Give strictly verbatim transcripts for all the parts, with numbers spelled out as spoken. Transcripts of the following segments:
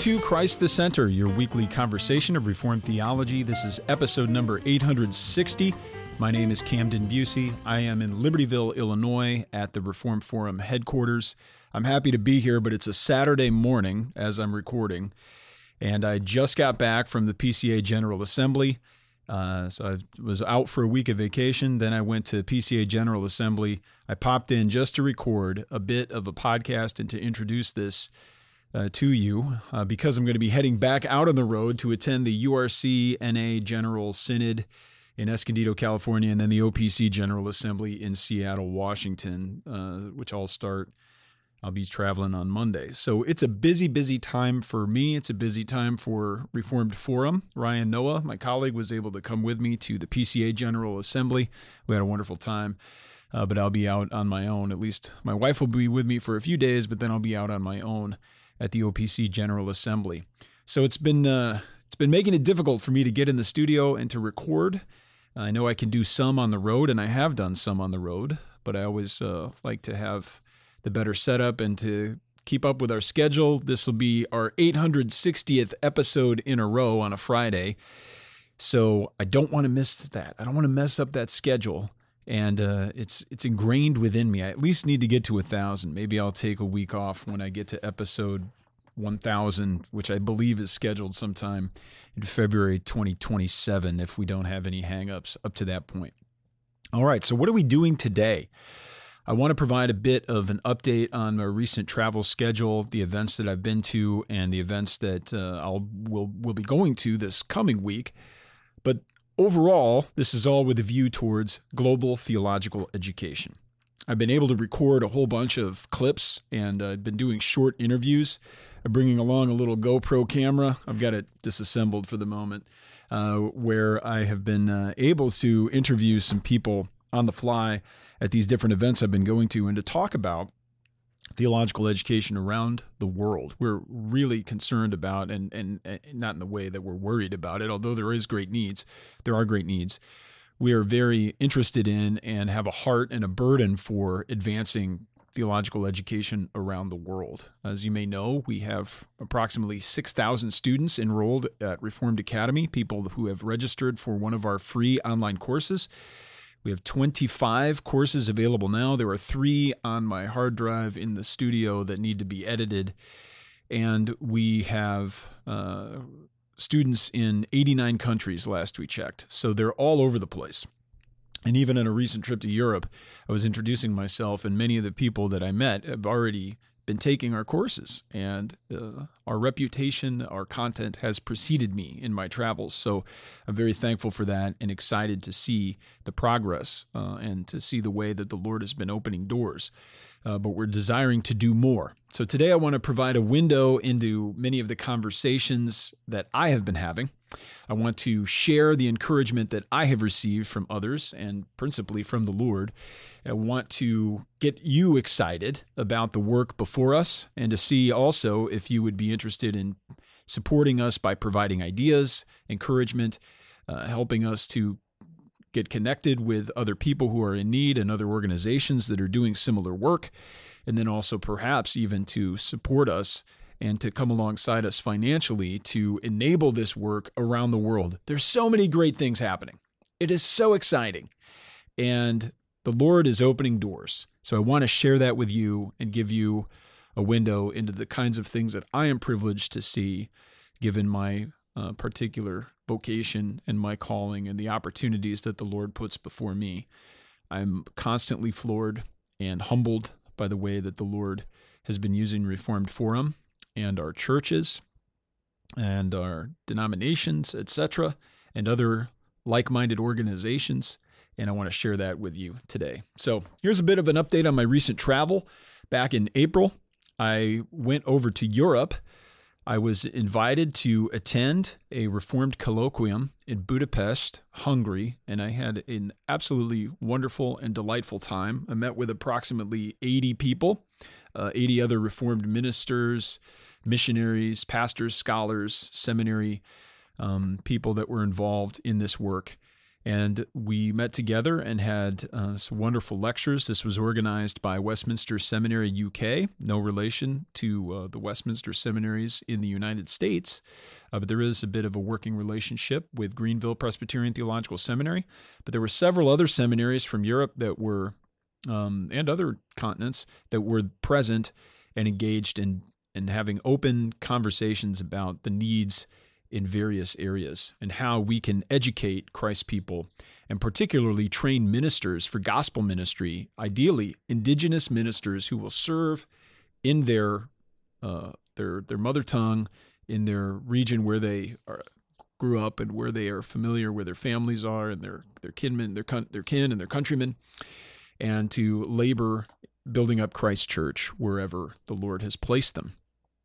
to Christ the Center, your weekly conversation of Reformed theology. This is episode number eight hundred sixty. My name is Camden Busey. I am in Libertyville, Illinois at the Reformed Forum headquarters. I'm happy to be here, but it's a Saturday morning as I'm recording, and I just got back from the P C A General Assembly. Uh, so I was out for a week of vacation. Then I went to P C A General Assembly. I popped in just to record a bit of a podcast and to introduce this uh, to you uh, because I'm going to be heading back out on the road to attend the U R C N A General Synod in Escondido, California, and then the O P C General Assembly in Seattle, Washington, uh, which all start. I'll be traveling on Monday. So it's a busy, busy time for me. It's a busy time for Reformed Forum. Ryan Noah, my colleague, was able to come with me to the P C A General Assembly. We had a wonderful time, uh, but I'll be out on my own. At least my wife will be with me for a few days, but then I'll be out on my own at the O P C General Assembly. So it's been uh, it's been making it difficult for me to get in the studio and to record. I know I can do some on the road, and I have done some on the road, but I always uh, like to have the better setup and to keep up with our schedule. This will be our eight hundred sixtieth episode in a row on a Friday, so I don't want to miss that. I don't want to mess up that schedule, and uh, it's it's ingrained within me. I at least need to get to a thousand. Maybe I'll take a week off when I get to episode one thousand, which I believe is scheduled sometime in February twenty twenty-seven if we don't have any hang-ups up to that point. All right, so what are we doing today? I want to provide a bit of an update on my recent travel schedule, the events that I've been to, and the events that uh, I'll will will be going to this coming week. But overall, this is all with a view towards global theological education. I've been able to record a whole bunch of clips, and I've uh, been doing short interviews. I'm bringing along a little GoPro camera. I've got it disassembled for the moment, uh, where I have been uh, able to interview some people on the fly at these different events I've been going to and to talk about theological education around the world. We're really concerned about, and, and, and not in the way that we're worried about it, although there is great needs, there are great needs. We are very interested in and have a heart and a burden for advancing theological education around the world. As you may know, we have approximately six thousand students enrolled at Reformed Academy, people who have registered for one of our free online courses. We have twenty-five courses available now. There are three on my hard drive in the studio that need to be edited. And we have uh, students in eighty-nine countries last we checked. So they're all over the place. And even on a recent trip to Europe, I was introducing myself, and many of the people that I met have already been taking our courses, and uh, our reputation, our content has preceded me in my travels. So I'm very thankful for that and excited to see the progress uh, and to see the way that the Lord has been opening doors. Uh, but we're desiring to do more. So today I want to provide a window into many of the conversations that I have been having. I want to share the encouragement that I have received from others and principally from the Lord. I want to get you excited about the work before us and to see also if you would be interested in supporting us by providing ideas, encouragement, uh, helping us to get connected with other people who are in need and other organizations that are doing similar work, and then also perhaps even to support us and to come alongside us financially to enable this work around the world. There's so many great things happening. It is so exciting. And the Lord is opening doors. So I want to share that with you and give you a window into the kinds of things that I am privileged to see given my uh, particular vocation and my calling and the opportunities that the Lord puts before me. I'm constantly floored and humbled by the way that the Lord has been using Reformed Forum and our churches and our denominations, et cetera, and other like-minded organizations, and I want to share that with you today. So here's a bit of an update on my recent travel. Back in April, I went over to Europe. I was invited to attend a Reformed colloquium in Budapest, Hungary, and I had an absolutely wonderful and delightful time. I met with approximately eighty people, uh, eighty other Reformed ministers, missionaries, pastors, scholars, seminary um, people that were involved in this work. And we met together and had uh, some wonderful lectures. This was organized by Westminster Seminary U K, no relation to uh, the Westminster seminaries in the United States, uh, but there is a bit of a working relationship with Greenville Presbyterian Theological Seminary. But there were several other seminaries from Europe that were, um, and other continents, that were present and engaged in, in having open conversations about the needs in various areas and how we can educate Christ's people and particularly train ministers for gospel ministry, ideally indigenous ministers who will serve in their uh, their their mother tongue, in their region where they are, grew up and where they are familiar, where their families are and their their kinmen, their their kin and their countrymen, and to labor building up Christ's church wherever the Lord has placed them.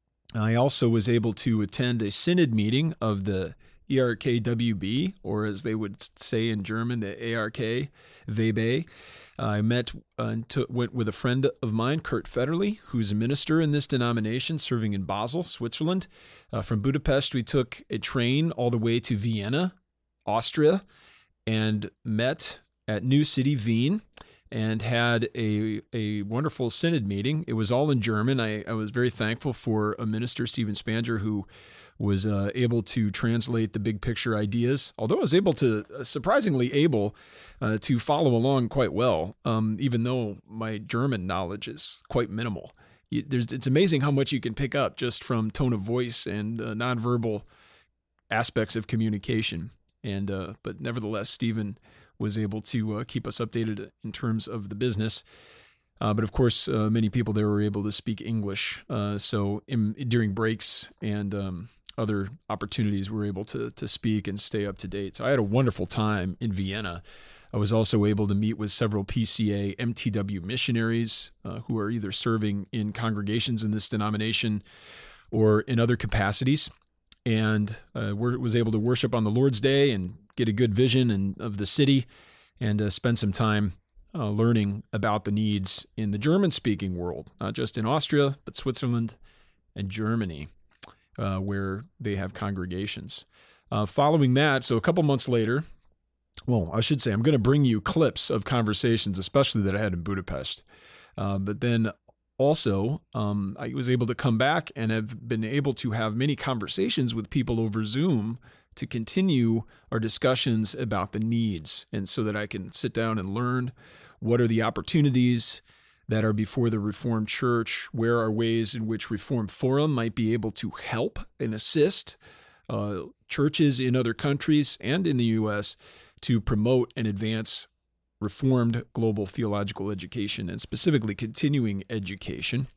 I also was able to attend a synod meeting of the E R K W B, or as they would say in German, the A R K V B. I met and uh, went with a friend of mine, Kurt Federley, who's a minister in this denomination, serving in Basel, Switzerland. Uh, from Budapest, we took a train all the way to Vienna, Austria, and met at New City, Wien, and had a a wonderful synod meeting. It was all in German. I, I was very thankful for a minister, Stephen Spanger, who was uh, able to translate the big picture ideas, although I was able to, uh, surprisingly able uh, to follow along quite well, um, even though my German knowledge is quite minimal. You, there's, it's amazing how much you can pick up just from tone of voice and uh, nonverbal aspects of communication. And uh, but nevertheless, Stephen was able to uh, keep us updated in terms of the business. Uh, but of course, uh, many people there were able to speak English. Uh, so in, during breaks and um, other opportunities, we were able to to speak and stay up to date. So I had a wonderful time in Vienna. I was also able to meet with several P C A M T W missionaries uh, who are either serving in congregations in this denomination or in other capacities, and uh, was able to worship on the Lord's Day and get a good vision and, of the city, and uh, spend some time uh, learning about the needs in the German-speaking world, not just in Austria, but Switzerland and Germany, uh, where they have congregations. Uh, following that, so a couple months later, well, I should say I'm going to bring you clips of conversations, especially that I had in Budapest. Uh, but then also, um, I was able to come back and have been able to have many conversations with people over Zoom to continue our discussions about the needs, and so that I can sit down and learn what are the opportunities that are before the Reformed Church, where are ways in which Reformed Forum might be able to help and assist uh, churches in other countries and in the U S to promote and advance Reformed global theological education, and specifically continuing education.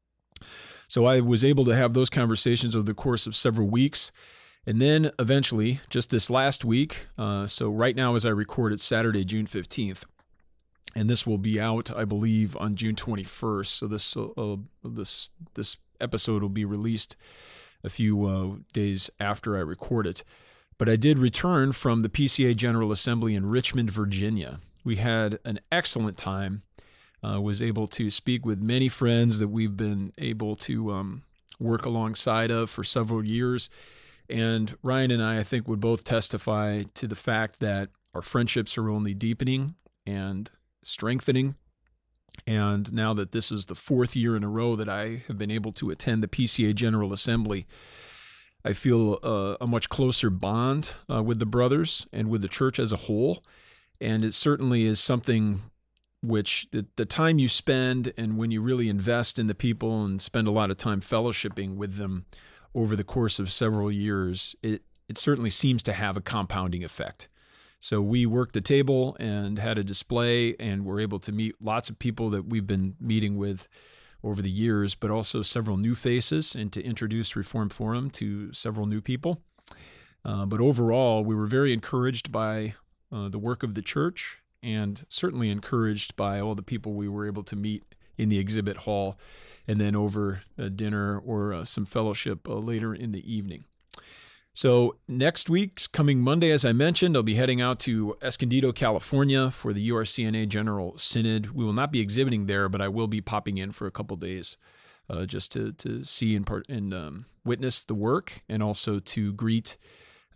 So I was able to have those conversations over the course of several weeks. And then eventually, just this last week, uh, so right now as I record, it's Saturday, June fifteenth, and this will be out, I believe, on June twenty-first. So this uh, this this episode will be released a few uh, days after I record it. But I did return from the P C A General Assembly in Richmond, Virginia. We had an excellent time. Uh, was able to speak with many friends that we've been able to um, work alongside of for several years. And Ryan and I, I think, would both testify to the fact that our friendships are only deepening and strengthening. And now that this is the fourth year in a row that I have been able to attend the P C A General Assembly, I feel a, a much closer bond uh, with the brothers and with the church as a whole. And it certainly is something which the, the time you spend and when you really invest in the people and spend a lot of time fellowshipping with them over the course of several years, it, it certainly seems to have a compounding effect. So we worked the table and had a display, and were able to meet lots of people that we've been meeting with over the years, but also several new faces, and to introduce Reformed Forum to several new people. Uh, but overall, we were very encouraged by uh, the work of the church, and certainly encouraged by all the people we were able to meet in the exhibit hall, and then over a dinner or uh, some fellowship uh, later in the evening. So next week's coming Monday, as I mentioned, I'll be heading out to Escondido, California for the U R C N A General Synod. We will not be exhibiting there, but I will be popping in for a couple days uh, just to to see and, part, and um, witness the work, and also to greet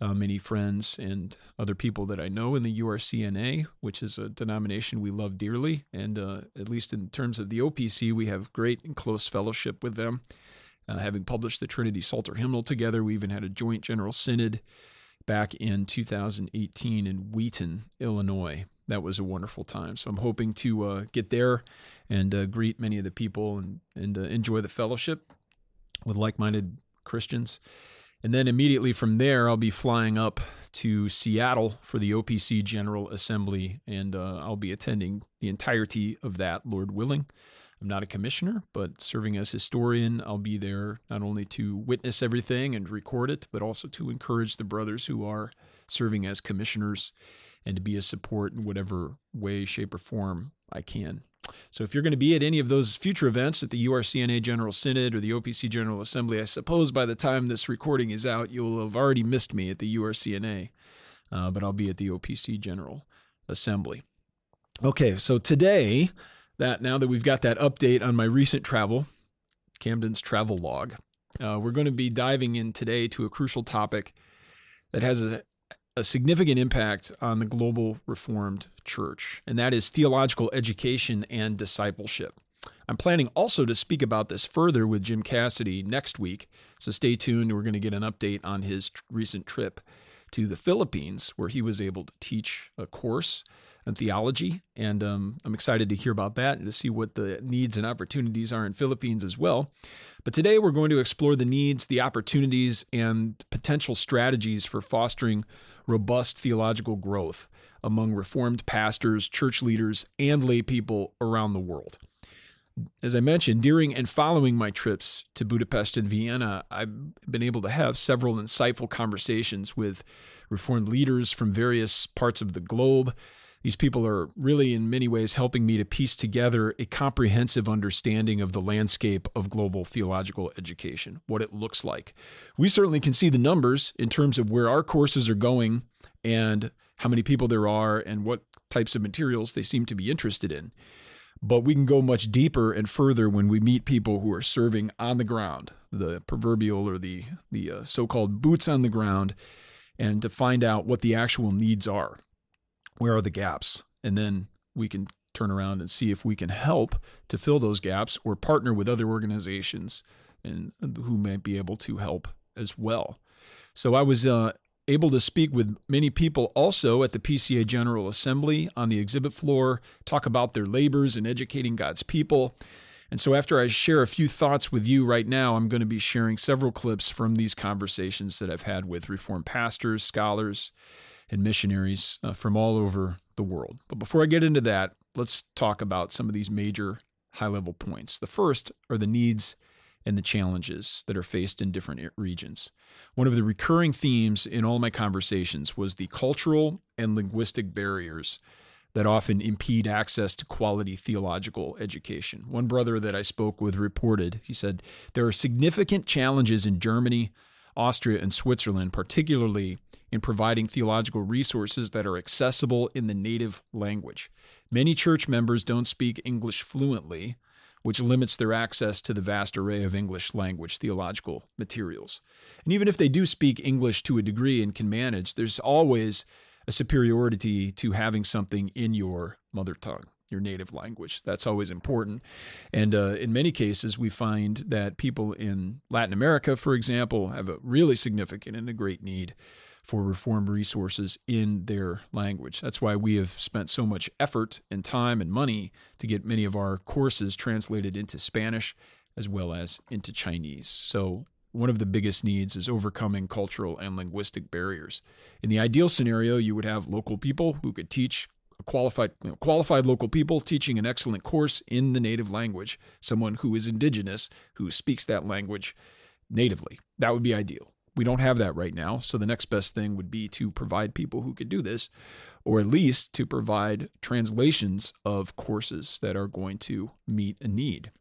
uh, many friends and other people that I know in the U R C N A, which is a denomination we love dearly. And uh, at least in terms of the O P C, we have great and close fellowship with them. Uh, having published the Trinity Psalter Hymnal together, we even had a joint General Synod back in two thousand eighteen in Wheaton, Illinois. That was a wonderful time. So I'm hoping to uh, get there and uh, greet many of the people and, and uh, enjoy the fellowship with like-minded Christians. And then immediately from there, I'll be flying up to Seattle for the O P C General Assembly, and uh, I'll be attending the entirety of that, Lord willing. I'm not a commissioner, but serving as historian, I'll be there not only to witness everything and record it, but also to encourage the brothers who are serving as commissioners and to be a support in whatever way, shape, or form I can. So if you're going to be at any of those future events at the U R C N A General Synod or the O P C General Assembly, I suppose by the time this recording is out, you'll have already missed me at the U R C N A, uh, but I'll be at the O P C General Assembly. Okay, so today, that now that we've got that update on my recent travel, Camden's travel log, uh, we're going to be diving in today to a crucial topic that has a a significant impact on the global Reformed Church, and that is theological education and discipleship. I'm planning also to speak about this further with Jim Cassidy next week, so stay tuned. We're going to get an update on his tr- recent trip to the Philippines, where he was able to teach a course on theology, and um, I'm excited to hear about that and to see what the needs and opportunities are in Philippines as well. But today we're going to explore the needs, the opportunities, and potential strategies for fostering robust theological growth among Reformed pastors, church leaders, and lay people around the world. As I mentioned, during and following my trips to Budapest and Vienna, I've been able to have several insightful conversations with Reformed leaders from various parts of the globe. These people are really in many ways helping me to piece together a comprehensive understanding of the landscape of global theological education, what it looks like. We certainly can see the numbers in terms of where our courses are going and how many people there are and what types of materials they seem to be interested in. But we can go much deeper and further when we meet people who are serving on the ground, the proverbial or the, the uh, so-called boots on the ground, and to find out what the actual needs are. Where are the gaps? And then we can turn around and see if we can help to fill those gaps or partner with other organizations and who might be able to help as well. So I was uh, able to speak with many people also at the P C A General Assembly on the exhibit floor, talk about their labors in educating God's people. And so after I share a few thoughts with you right now, I'm going to be sharing several clips from these conversations that I've had with Reformed pastors, scholars, and missionaries uh, from all over the world. But before I get into that, let's talk about some of these major high-level points. The first are the needs and the challenges that are faced in different regions. One of the recurring themes in all my conversations was the cultural and linguistic barriers that often impede access to quality theological education. One brother that I spoke with reported, he said, there are significant challenges in Germany, Austria, and Switzerland, particularly in providing theological resources that are accessible in the native language. Many church members don't speak English fluently, which limits their access to the vast array of English language theological materials. And even if they do speak English to a degree and can manage, there's always a superiority to having something in your mother tongue, your native language. That's always important. And uh, in many cases, we find that people in Latin America, for example, have a really significant and a great need for Reformed resources in their language. That's why we have spent so much effort and time and money to get many of our courses translated into Spanish as well as into Chinese. So one of the biggest needs is overcoming cultural and linguistic barriers. In the ideal scenario, you would have local people who could teach a qualified, you know, qualified local people teaching an excellent course in the native language, someone who is indigenous, who speaks that language natively. That would be ideal. We don't have that right now, so the next best thing would be to provide people who could do this, or at least to provide translations of courses that are going to meet a need.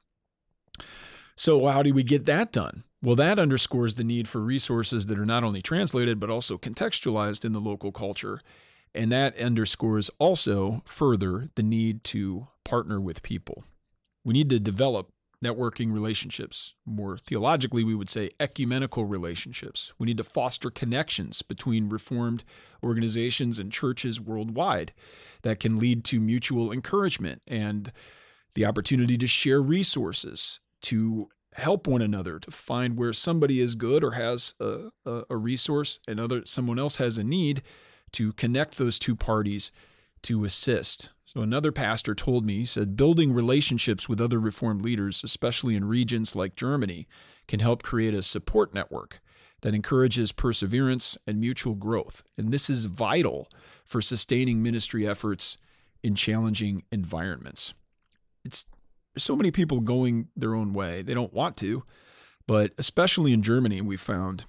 So how do we get that done? Well, that underscores the need for resources that are not only translated, but also contextualized in the local culture. And that underscores also further the need to partner with people. We need to develop networking relationships. More theologically, we would say ecumenical relationships. We need to foster connections between Reformed organizations and churches worldwide that can lead to mutual encouragement and the opportunity to share resources, to help one another, to find where somebody is good or has a, a, a resource and other someone else has a need, to connect those two parties to assist. So another pastor told me, he said, building relationships with other Reformed leaders, especially in regions like Germany, can help create a support network that encourages perseverance and mutual growth. And this is vital for sustaining ministry efforts in challenging environments. It's there's so many people going their own way. They don't want to, but especially in Germany, we found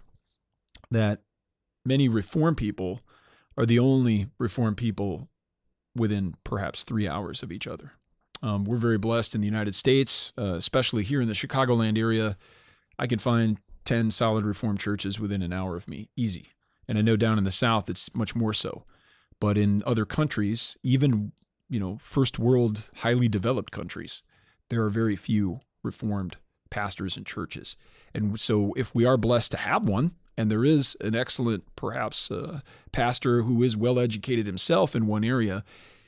that many Reformed people are the only Reformed people within perhaps three hours of each other. Um, we're very blessed in the United States, uh, especially here in the Chicagoland area. I can find ten solid Reformed churches within an hour of me, easy. And I know down in the South, it's much more so. But in other countries, even, you know, first world, highly developed countries, there are very few Reformed pastors and churches. And so if we are blessed to have one, and there is an excellent, perhaps, uh, pastor who is well-educated himself in one area,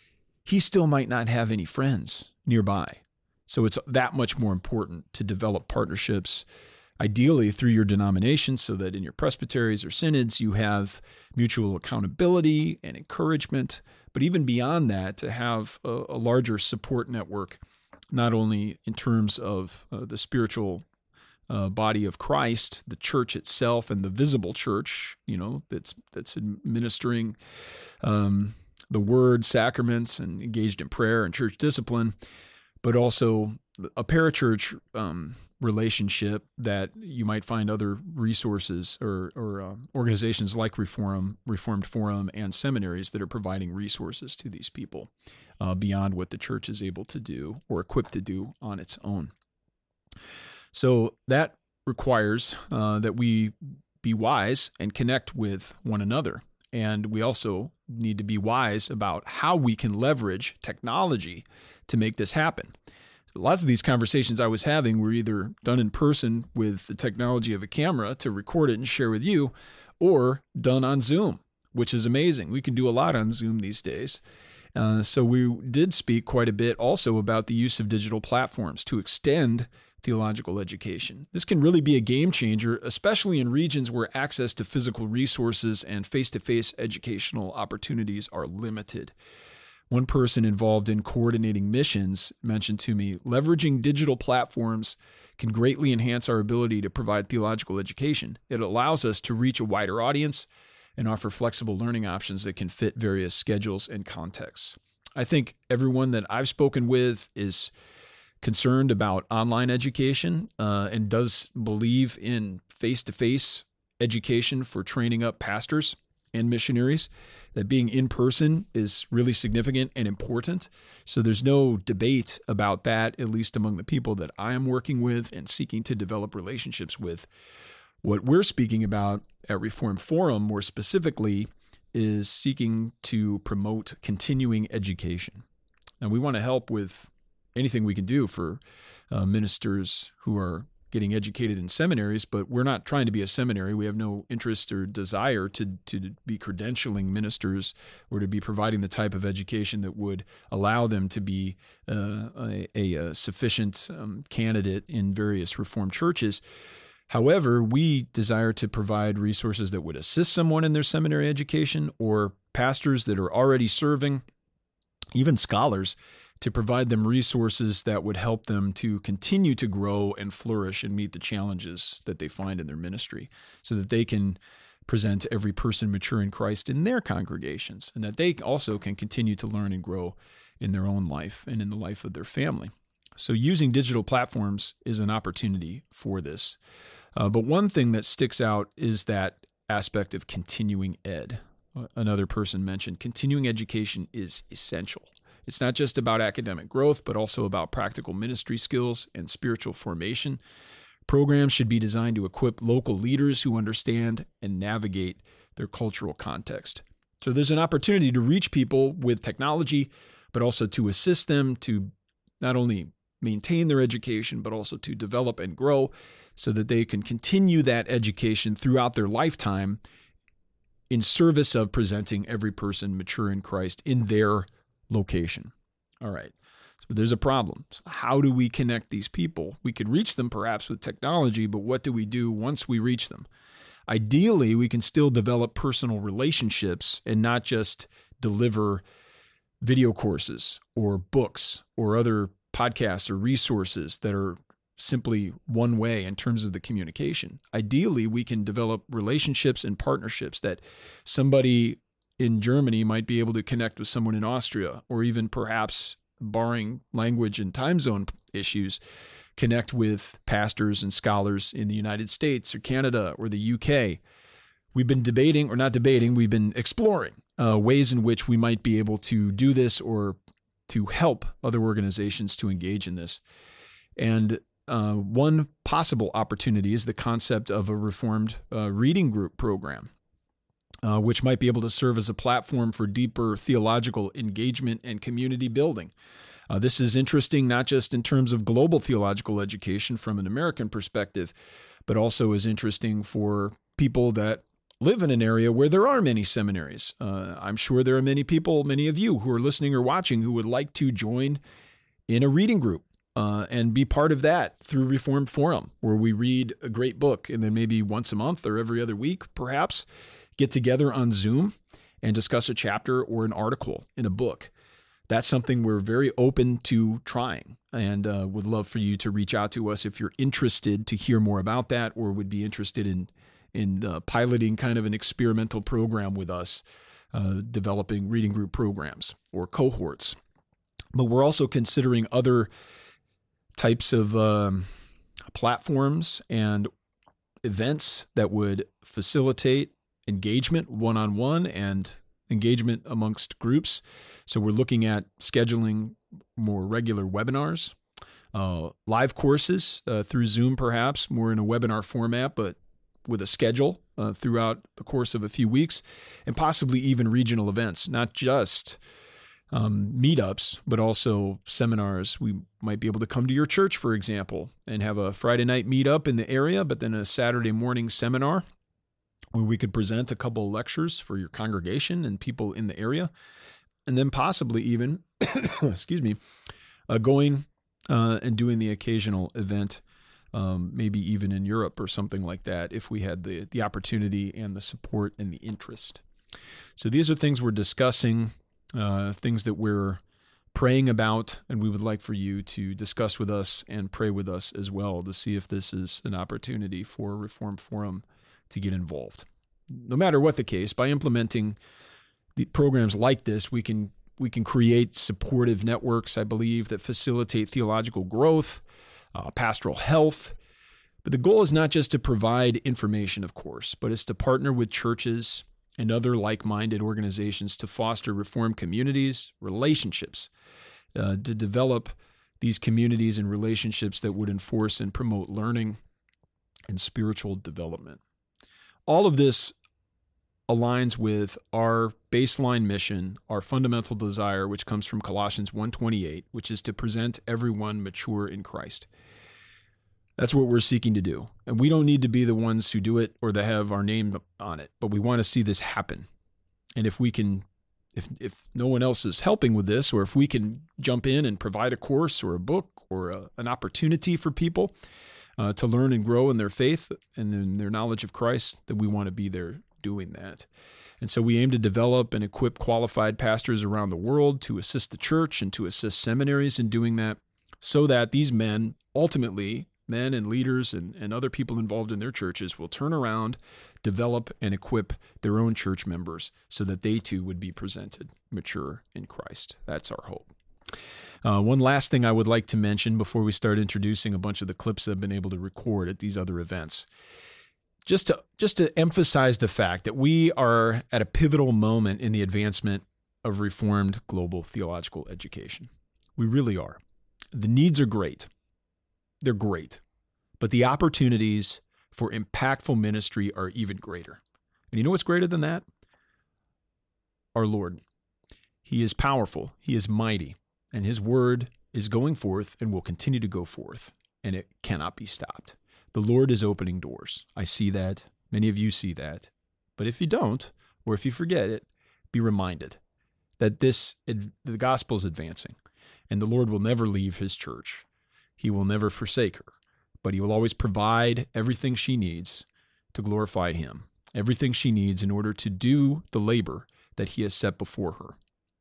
he still might not have any friends nearby. So it's that much more important to develop partnerships, ideally through your denomination, so that in your presbyteries or synods, you have mutual accountability and encouragement. But even beyond that, to have a, a larger support network, not only in terms of uh, the spiritual Uh, body of Christ, the church itself, and the visible church, you know, that's that's administering um, the word, sacraments, and engaged in prayer and church discipline, but also a parachurch um, relationship that you might find other resources or, or uh, organizations like Reform, Reformed Forum, and seminaries that are providing resources to these people uh, beyond what the church is able to do or equipped to do on its own. So that requires uh, that we be wise and connect with one another. And we also need to be wise about how we can leverage technology to make this happen. So lots of these conversations I was having were either done in person with the technology of a camera to record it and share with you, or done on Zoom, which is amazing. We can do a lot on Zoom these days. Uh, so we did speak quite a bit also about the use of digital platforms to extend theological education. This can really be a game changer, especially in regions where access to physical resources and face-to-face educational opportunities are limited. One person involved in coordinating missions mentioned to me, leveraging digital platforms can greatly enhance our ability to provide theological education. It allows us to reach a wider audience and offer flexible learning options that can fit various schedules and contexts. I think everyone that I've spoken with is concerned about online education uh, and does believe in face-to-face education for training up pastors and missionaries, that being in person is really significant and important. So there's no debate about that, at least among the people that I am working with and seeking to develop relationships with. What we're speaking about at Reformed Forum more specifically is seeking to promote continuing education. And we want to help with anything we can do for uh, ministers who are getting educated in seminaries, but we're not trying to be a seminary. We have no interest or desire to to be credentialing ministers or to be providing the type of education that would allow them to be uh, a, a, a sufficient um, candidate in various Reformed churches. However, we desire to provide resources that would assist someone in their seminary education, or pastors that are already serving, even scholars, to provide them resources that would help them to continue to grow and flourish and meet the challenges that they find in their ministry, so that they can present every person mature in Christ in their congregations, and that they also can continue to learn and grow in their own life and in the life of their family. So using digital platforms is an opportunity for this. Uh, but one thing that sticks out is that aspect of continuing ed. Another person mentioned continuing education is essential. It's not just about academic growth, but also about practical ministry skills and spiritual formation. Programs should be designed to equip local leaders who understand and navigate their cultural context. So there's an opportunity to reach people with technology, but also to assist them to not only maintain their education, but also to develop and grow so that they can continue that education throughout their lifetime in service of presenting every person mature in Christ in their location. All right. So there's a problem. So how do we connect these people? We could reach them perhaps with technology, but what do we do once we reach them? Ideally, we can still develop personal relationships and not just deliver video courses or books or other podcasts or resources that are simply one way in terms of the communication. Ideally, we can develop relationships and partnerships that somebody in Germany might be able to connect with someone in Austria, or even perhaps, barring language and time zone issues, connect with pastors and scholars in the United States or Canada or the U K. We've been debating, or not debating, we've been exploring uh, ways in which we might be able to do this or to help other organizations to engage in this. And uh, one possible opportunity is the concept of a Reformed uh, reading group program, uh, which might be able to serve as a platform for deeper theological engagement and community building. Uh, this is interesting not just in terms of global theological education from an American perspective, but also is interesting for people that live in an area where there are many seminaries. Uh, I'm sure there are many people, many of you who are listening or watching, who would like to join in a reading group uh, and be part of that through Reformed Forum, where we read a great book and then maybe once a month or every other week, perhaps, get together on Zoom and discuss a chapter or an article in a book. That's something we're very open to trying, and uh, would love for you to reach out to us if you're interested to hear more about that, or would be interested in in uh, piloting kind of an experimental program with us, uh, developing reading group programs or cohorts. But we're also considering other types of um, platforms and events that would facilitate engagement one-on-one and engagement amongst groups. So we're looking at scheduling more regular webinars, uh, live courses uh, through Zoom, perhaps more in a webinar format, but with a schedule uh, throughout the course of a few weeks, and possibly even regional events, not just um, meetups, but also seminars. We might be able to come to your church, for example, and have a Friday night meetup in the area, but then a Saturday morning seminar where we could present a couple of lectures for your congregation and people in the area, and then possibly even, excuse me, uh, going uh, and doing the occasional event, um, maybe even in Europe or something like that, if we had the, the opportunity and the support and the interest. So these are things we're discussing, uh, things that we're praying about, and we would like for you to discuss with us and pray with us as well to see if this is an opportunity for Reformed Forum to get involved. No matter what the case, by implementing the programs like this, we can we can create supportive networks, I believe, that facilitate theological growth, uh, pastoral health. But the goal is not just to provide information, of course, but it's to partner with churches and other like-minded organizations to foster Reformed communities, relationships, uh, to develop these communities and relationships that would enforce and promote learning and spiritual development. All of this aligns with our baseline mission, our fundamental desire, which comes from Colossians one twenty-eight, which is to present everyone mature in Christ. That's what we're seeking to do. And we don't need to be the ones who do it or that have our name on it, but we want to see this happen. And if we can, if if no one else is helping with this, or if we can jump in and provide a course or a book or a, an opportunity for people uh, to learn and grow in their faith and in their knowledge of Christ, then we want to be there doing that. And so we aim to develop and equip qualified pastors around the world to assist the church and to assist seminaries in doing that, so that these men, ultimately, men and leaders and, and other people involved in their churches, will turn around, develop, and equip their own church members so that they too would be presented mature in Christ. That's our hope. Uh, one last thing I would like to mention before we start introducing a bunch of the clips I've been able to record at these other events. Just to just to emphasize the fact that we are at a pivotal moment in the advancement of Reformed global theological education. We really are. The needs are great. They're great. But the opportunities for impactful ministry are even greater. And you know what's greater than that? Our Lord. He is powerful. He is mighty. And his word is going forth and will continue to go forth, and it cannot be stopped. The Lord is opening doors. I see that. Many of you see that. But if you don't, or if you forget it, be reminded that this the gospel is advancing, and the Lord will never leave his church. He will never forsake her, but he will always provide everything she needs to glorify him, everything she needs in order to do the labor that he has set before her.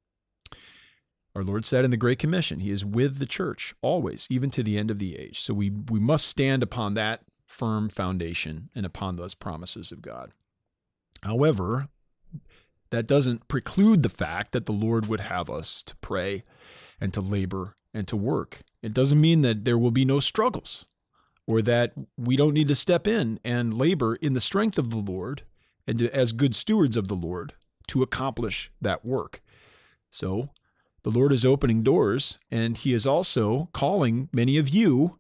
Our Lord said in the Great Commission, he is with the church always, even to the end of the age. So we, we must stand upon that firm foundation and upon those promises of God. However, that doesn't preclude the fact that the Lord would have us to pray and to labor and to work. It doesn't mean that there will be no struggles or that we don't need to step in and labor in the strength of the Lord and to, as good stewards of the Lord to accomplish that work. So the Lord is opening doors, and he is also calling many of you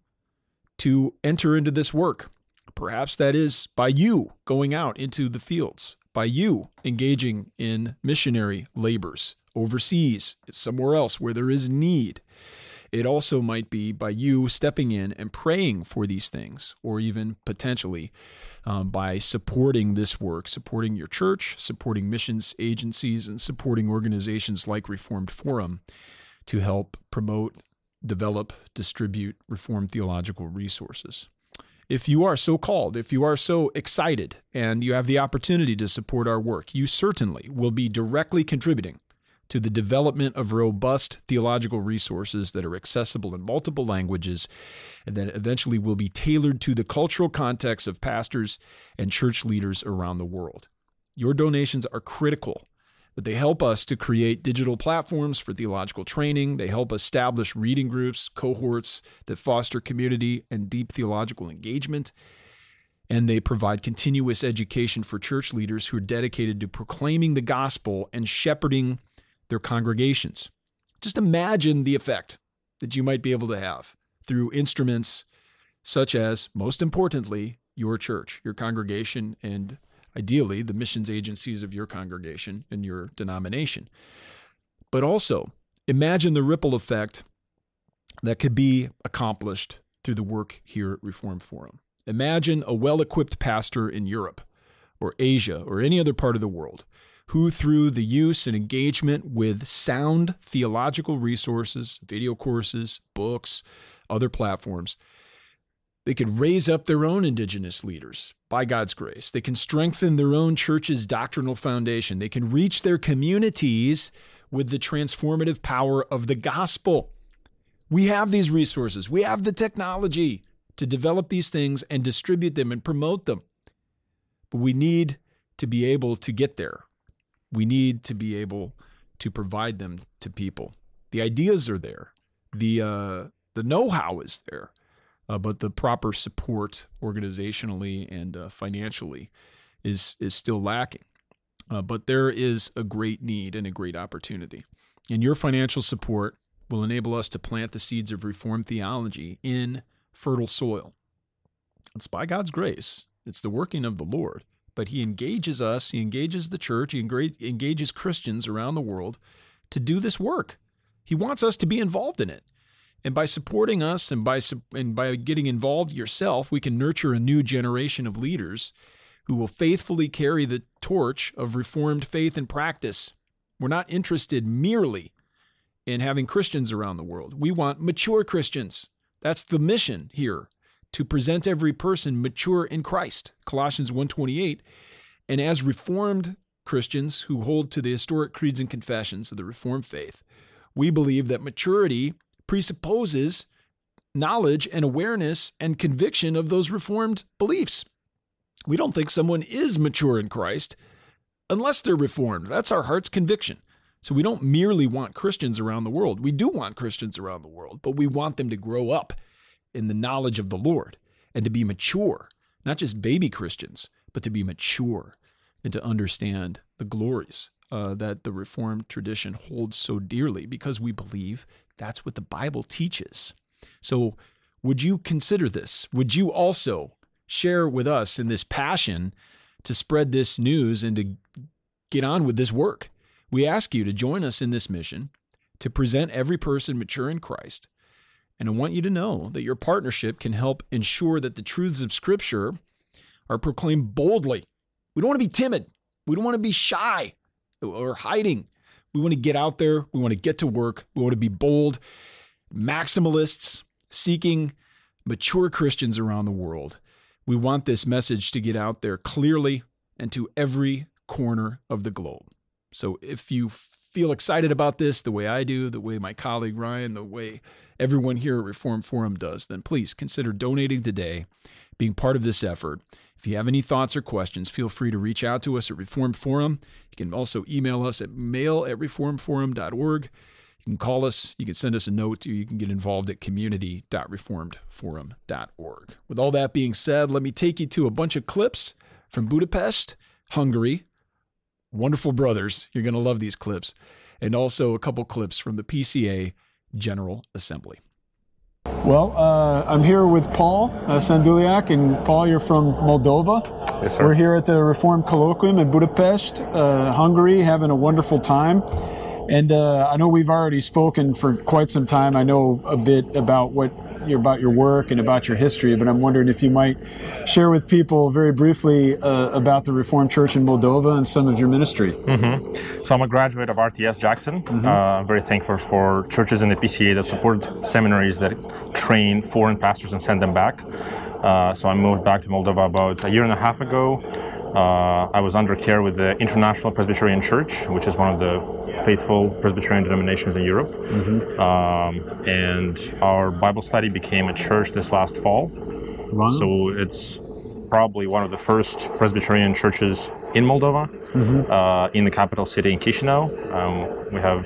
to enter into this work. Perhaps that is by you going out into the fields, by you engaging in missionary labors overseas, somewhere else where there is need. It also might be by you stepping in and praying for these things, or even potentially um, by supporting this work, supporting your church, supporting missions agencies, and supporting organizations like Reformed Forum to help promote, develop, distribute Reformed theological resources. If you are so called, if you are so excited, and you have the opportunity to support our work, you certainly will be directly contributing to the development of robust theological resources that are accessible in multiple languages and that eventually will be tailored to the cultural context of pastors and church leaders around the world. Your donations are critical, but they help us to create digital platforms for theological training. They help establish reading groups, cohorts that foster community and deep theological engagement. And they provide continuous education for church leaders who are dedicated to proclaiming the gospel and shepherding their congregations. Just imagine the effect that you might be able to have through instruments such as, most importantly, your church, your congregation, and ideally the missions agencies of your congregation and your denomination. But also, imagine the ripple effect that could be accomplished through the work here at Reformed Forum. Imagine a well-equipped pastor in Europe or Asia or any other part of the world who, through the use and engagement with sound theological resources, video courses, books, other platforms, they could raise up their own indigenous leaders by God's grace. They can strengthen their own church's doctrinal foundation. They can reach their communities with the transformative power of the gospel. We have these resources. We have the technology to develop these things and distribute them and promote them. But we need to be able to get there. We need to be able to provide them to people. The ideas are there. The uh, the know-how is there. Uh, but the proper support organizationally and uh, financially is is still lacking. Uh, but there is a great need and a great opportunity. And your financial support will enable us to plant the seeds of Reformed theology in fertile soil. It's by God's grace. It's the working of the Lord. But he engages us, he engages the church, he engages Christians around the world to do this work. He wants us to be involved in it. And by supporting us and by and by getting involved yourself, we can nurture a new generation of leaders who will faithfully carry the torch of Reformed faith and practice. We're not interested merely in having Christians around the world. We want mature Christians. That's the mission here, to present every person mature in Christ, Colossians one twenty-eight. And as Reformed Christians who hold to the historic creeds and confessions of the Reformed faith, we believe that maturity presupposes knowledge and awareness and conviction of those Reformed beliefs. We don't think someone is mature in Christ unless they're Reformed. That's our heart's conviction. So we don't merely want Christians around the world. We do want Christians around the world, but we want them to grow up in the knowledge of the Lord and to be mature, not just baby Christians, but to be mature and to understand the glories uh, that the Reformed tradition holds so dearly, because we believe that's what the Bible teaches. So would you consider this? Would you also share with us in this passion to spread this news and to get on with this work? We ask you to join us in this mission to present every person mature in Christ, And I want you to know that your partnership can help ensure that the truths of Scripture are proclaimed boldly. We don't want to be timid. We don't want to be shy or hiding. We want to get out there. We want to get to work. We want to be bold, maximalists, seeking mature Christians around the world. We want this message to get out there clearly and to every corner of the globe. So if you feel excited about this the way I do, the way my colleague Ryan, the way everyone here at Reformed Forum does, then please consider donating today, being part of this effort. If you have any thoughts or questions, feel free to reach out to us at Reformed Forum. You can also email us at mail at reformed forum dot org. You can call us, you can send us a note, or you can get involved at community dot reformed forum dot org. With all that being said, let me take you to a bunch of clips from Budapest, Hungary. Wonderful brothers. You're going to love these clips. And also a couple clips from the P C A General Assembly. Well, uh, I'm here with Paul uh, Sanduliak, and Paul, you're from Moldova. Yes, sir. We're here at the Reformed Colloquium in Budapest, uh, Hungary, having a wonderful time. And uh, I know we've already spoken for quite some time. I know a bit about what about your work and about your history, but I'm wondering if you might share with people very briefly uh, about the Reformed Church in Moldova and some of your ministry. Mm-hmm. So I'm a graduate of R T S Jackson. Mm-hmm. Uh, I'm very thankful for churches in the P C A that support seminaries that train foreign pastors and send them back. Uh, so I moved back to Moldova about a year and a half ago. Uh, I was under care with the International Presbyterian Church, which is one of the faithful Presbyterian denominations in Europe. Mm-hmm. Um, and our Bible study became a church this last fall. Wow. So it's probably one of the first Presbyterian churches in Moldova, mm-hmm. uh, in the capital city in Chisinau. Um, we have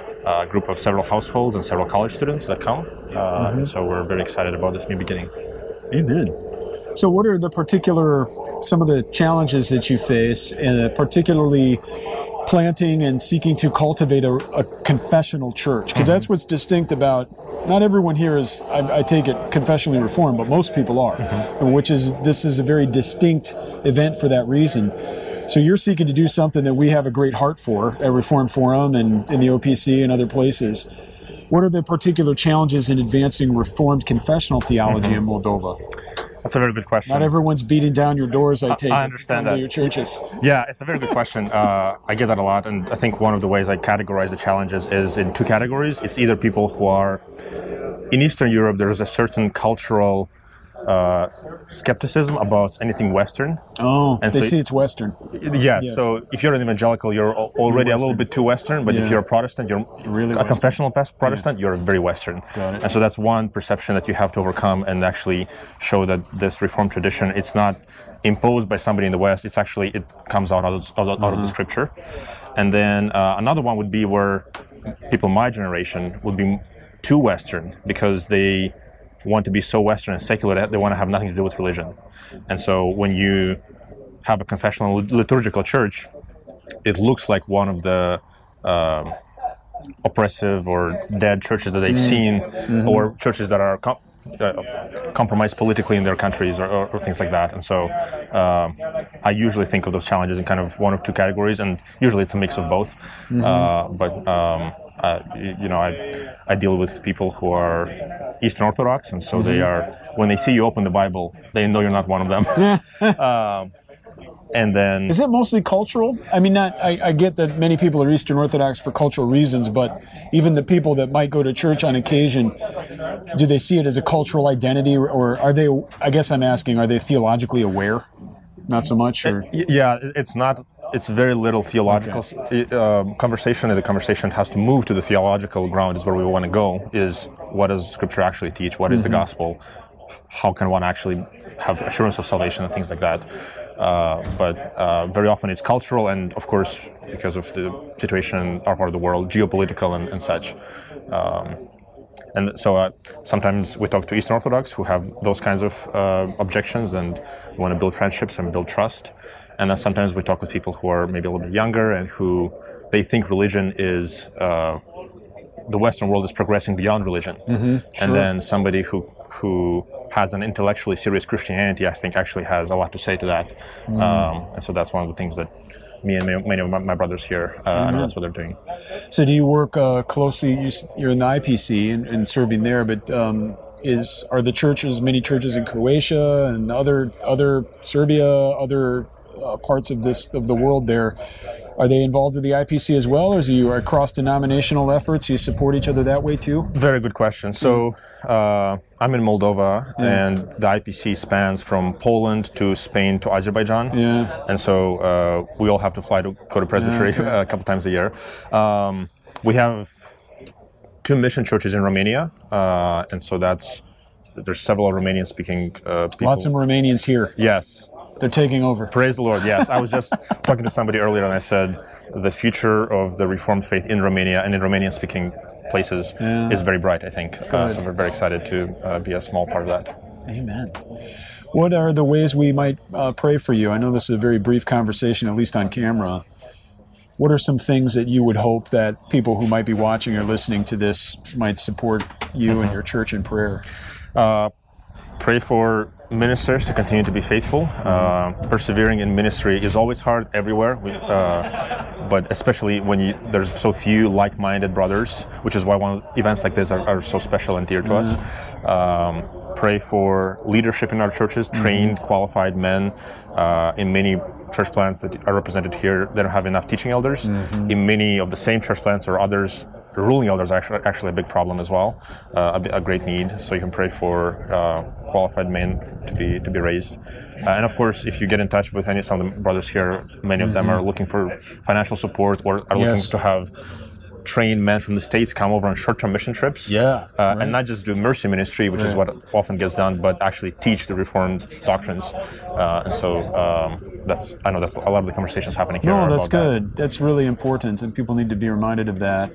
a group of several households and several college students that come. Uh, mm-hmm. So we're very excited about this new beginning. Amen. So what are the particular, some of the challenges that you face, uh, particularly planting and seeking to cultivate a, a confessional church? Because mm-hmm. that's what's distinct about, not everyone here is, I, I take it, confessionally reformed, but most people are, mm-hmm. which is, this is a very distinct event for that reason. So you're seeking to do something that we have a great heart for at Reformed Forum and in the O P C and other places. What are the particular challenges in advancing Reformed confessional theology mm-hmm. in Moldova? That's a very good question. Not everyone's beating down your doors, I take I, I it, understand to come that. to your churches. Yeah, it's a very good question. Uh, I get that a lot, and I think one of the ways I categorize the challenges is in two categories. It's either people who are, in Eastern Europe, there's a certain cultural uh, skepticism about anything Western. Oh, and they so see it's Western. Yeah, yes. So if you're an evangelical, you're already a little bit too Western, but yeah. if you're a Protestant, you're really a Western. Confessional Protestant, yeah. you're very Western. Got it. And so that's one perception that you have to overcome and actually show that this Reformed tradition, it's not imposed by somebody in the West, it's actually, it comes out of, out of, mm-hmm. out of the Scripture. And then uh, another one would be where people my generation would be too Western because they want to be so Western and secular that they want to have nothing to do with religion. And so when you have a confessional liturgical church, it looks like one of the uh, oppressive or dead churches that they've mm-hmm. seen, mm-hmm. or churches that are com- uh, compromised politically in their countries or, or, or things like that. And so um, I usually think of those challenges in kind of one of two categories, and usually it's a mix of both. Mm-hmm. Uh, but um, uh, you, you know, I I deal with people who are Eastern Orthodox, and so mm-hmm. they are, when they see you open the Bible, they know you're not one of them. um, and then... Is it mostly cultural? I mean, not. I, I get that many people are Eastern Orthodox for cultural reasons, but even the people that might go to church on occasion, do they see it as a cultural identity, or are they, I guess I'm asking, are they theologically aware? Not so much? Or? It, yeah, it's not... It's very little theological okay. uh, conversation, and the conversation has to move to the theological ground is where we want to go, is what does Scripture actually teach? What is mm-hmm. the gospel? How can one actually have assurance of salvation and things like that? Uh, but uh, very often it's cultural, and of course, because of the situation in our part of the world, geopolitical and, and such. Um, and so uh, sometimes we talk to Eastern Orthodox who have those kinds of uh, objections, and we want to build friendships and build trust. And then sometimes we talk with people who are maybe a little bit younger and who they think religion is, uh, the Western world is progressing beyond religion. Mm-hmm, sure. And then somebody who who has an intellectually serious Christianity, I think, actually has a lot to say to that. Mm. Um, and so that's one of the things that me and many of my, my brothers here, uh, mm-hmm. and that's what they're doing. So do you work uh, closely, you're in the I P C and, and serving there, but um, is are the churches, many churches in Croatia and other other Serbia, other uh, parts of this of the world there, are they involved with the I P C as well, or is you are cross-denominational efforts? You support each other that way too? Very good question. So uh, I'm in Moldova, yeah. and the I P C spans from Poland to Spain to Azerbaijan. Yeah. And so uh, we all have to fly to go to presbytery yeah, okay. a couple times a year. Um, we have two mission churches in Romania, uh, and so that's there's several Romanian-speaking uh, people. Lots of Romanians here. Yes. They're taking over. Praise the Lord, yes. I was just talking to somebody earlier and I said the future of the Reformed faith in Romania and in Romanian-speaking places yeah. is very bright, I think. Uh, so we're very excited to uh, be a small part of that. Amen. What are the ways we might uh, pray for you? I know this is a very brief conversation, at least on camera. What are some things that you would hope that people who might be watching or listening to this might support you mm-hmm. and your church in prayer? Uh, pray for ministers to continue to be faithful. Uh, persevering in ministry is always hard everywhere, we, uh, but especially when you, there's so few like-minded brothers, which is why one events like this are, are so special and dear to mm-hmm. us. Um, pray for leadership in our churches, trained, mm-hmm. qualified men. Uh, in many church plants that are represented here, they don't have enough teaching elders. Mm-hmm. In many of the same church plants or others, the ruling elders are actually, actually a big problem as well, uh, a, a great need. So you can pray for uh, qualified men to be to be raised. Uh, and of course, if you get in touch with any of some of the brothers here, many of mm-hmm. them are looking for financial support or are yes. looking to have trained men from the States come over on short-term mission trips. Yeah. Uh, right. And not just do mercy ministry, which right. is what often gets done, but actually teach the Reformed doctrines. Uh, and so um, that's I know that's a lot of the conversations happening here. No, that's good. That. That's really important, and people need to be reminded of that.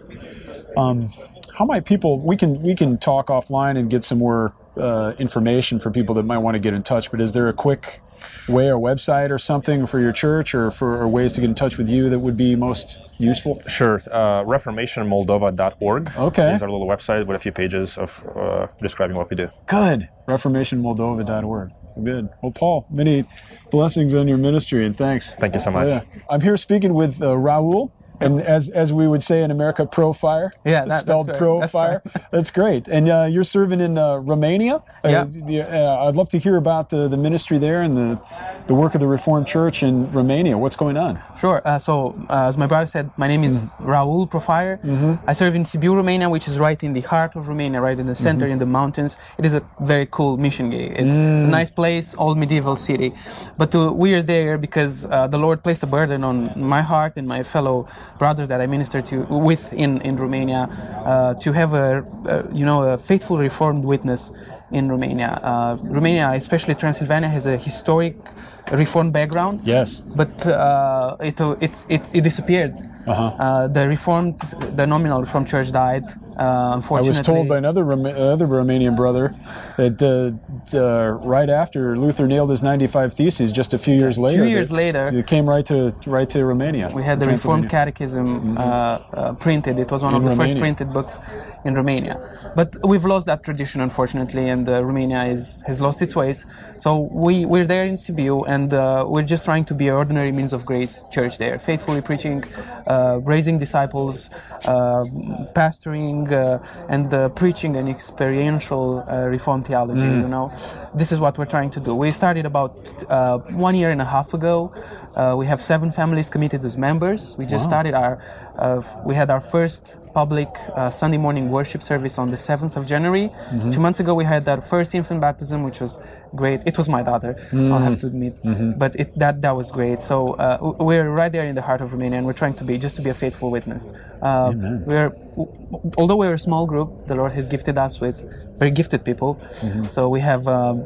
Um, how might people, we can we can talk offline and get some more uh, information for people that might want to get in touch, but is there a quick way or website or something for your church or for or ways to get in touch with you that would be most useful? Sure. Uh, reformation moldova dot org okay. is our little website with a few pages of uh, describing what we do. Good. reformation moldova dot org. Good. Well, Paul, many blessings on your ministry, and thanks. Thank you so much. Yeah. I'm here speaking with uh, Raul. And as as we would say in America, Profire. Yeah, that, spelled that's Profire. That's, that's great. And uh, you're serving in uh, Romania. Yeah. Uh, the, uh, I'd love to hear about uh, the ministry there and the the work of the Reformed Church in Romania. What's going on? Sure. Uh, so, uh, as my brother said, my name is mm-hmm. Raul Profire. Mm-hmm. I serve in Sibiu, Romania, which is right in the heart of Romania, right in the center, mm-hmm. in the mountains. It is a very cool mission gig. It's mm. a nice place, old medieval city. But uh, we are there because uh, the Lord placed a burden on my heart and my fellow brothers that I minister to with in in Romania uh, to have a, a you know a faithful Reformed witness in Romania. Uh, Romania, especially Transylvania, has a historic Reformed background. Yes, but uh, it it it it disappeared. Uh-huh. Uh, the Reformed, the nominal Reformed Church died. Uh, unfortunately, I was told by another other Romanian brother that uh, uh, right after Luther nailed his ninety-five Theses, just a few years later, two years later, it came right to right to Romania. We had the Reformed Catechism mm-hmm. uh, uh, printed. It was one in of the Romania. first printed books in Romania. But we've lost that tradition, unfortunately, and uh, Romania is, has lost its ways. So we, we're there in Sibiu, and uh, we're just trying to be an ordinary means of grace church there, faithfully preaching, uh, raising disciples, uh, pastoring, uh, and uh, preaching an experiential uh, Reformed theology, mm. you know. This is what we're trying to do. We started about uh, one year and a half ago. Uh, we have seven families committed as members. We just wow. started our, uh, we had our first public uh, Sunday morning worship service on the seventh of January. Mm-hmm. Two months ago we had our first infant baptism, which was great. It was my daughter, mm-hmm. I'll have to admit, mm-hmm. but it, that that was great. So uh, we're right there in the heart of Romania, and we're trying to be just to be a faithful witness. Uh, we're although we're a small group, the Lord has gifted us with very gifted people. Mm-hmm. So we have. Um,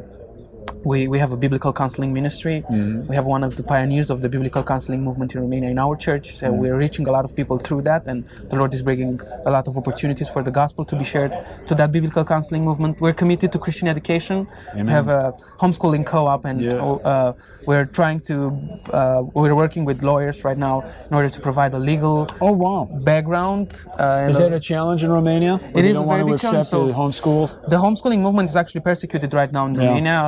We we have a biblical counseling ministry. Mm-hmm. We have one of the pioneers of the biblical counseling movement in Romania in our church. So mm-hmm. we're reaching a lot of people through that, and the Lord is bringing a lot of opportunities for the gospel to be shared to that biblical counseling movement. We're committed to Christian education. Amen. We have a homeschooling co-op, and yes. uh, we're trying to. Uh, we're working with lawyers right now in order to provide a legal oh wow background. Uh, is that a challenge in Romania? It is don't a very want to big challenge. accept the homeschools. The homeschooling movement is actually persecuted right now in Romania. Yeah. In one of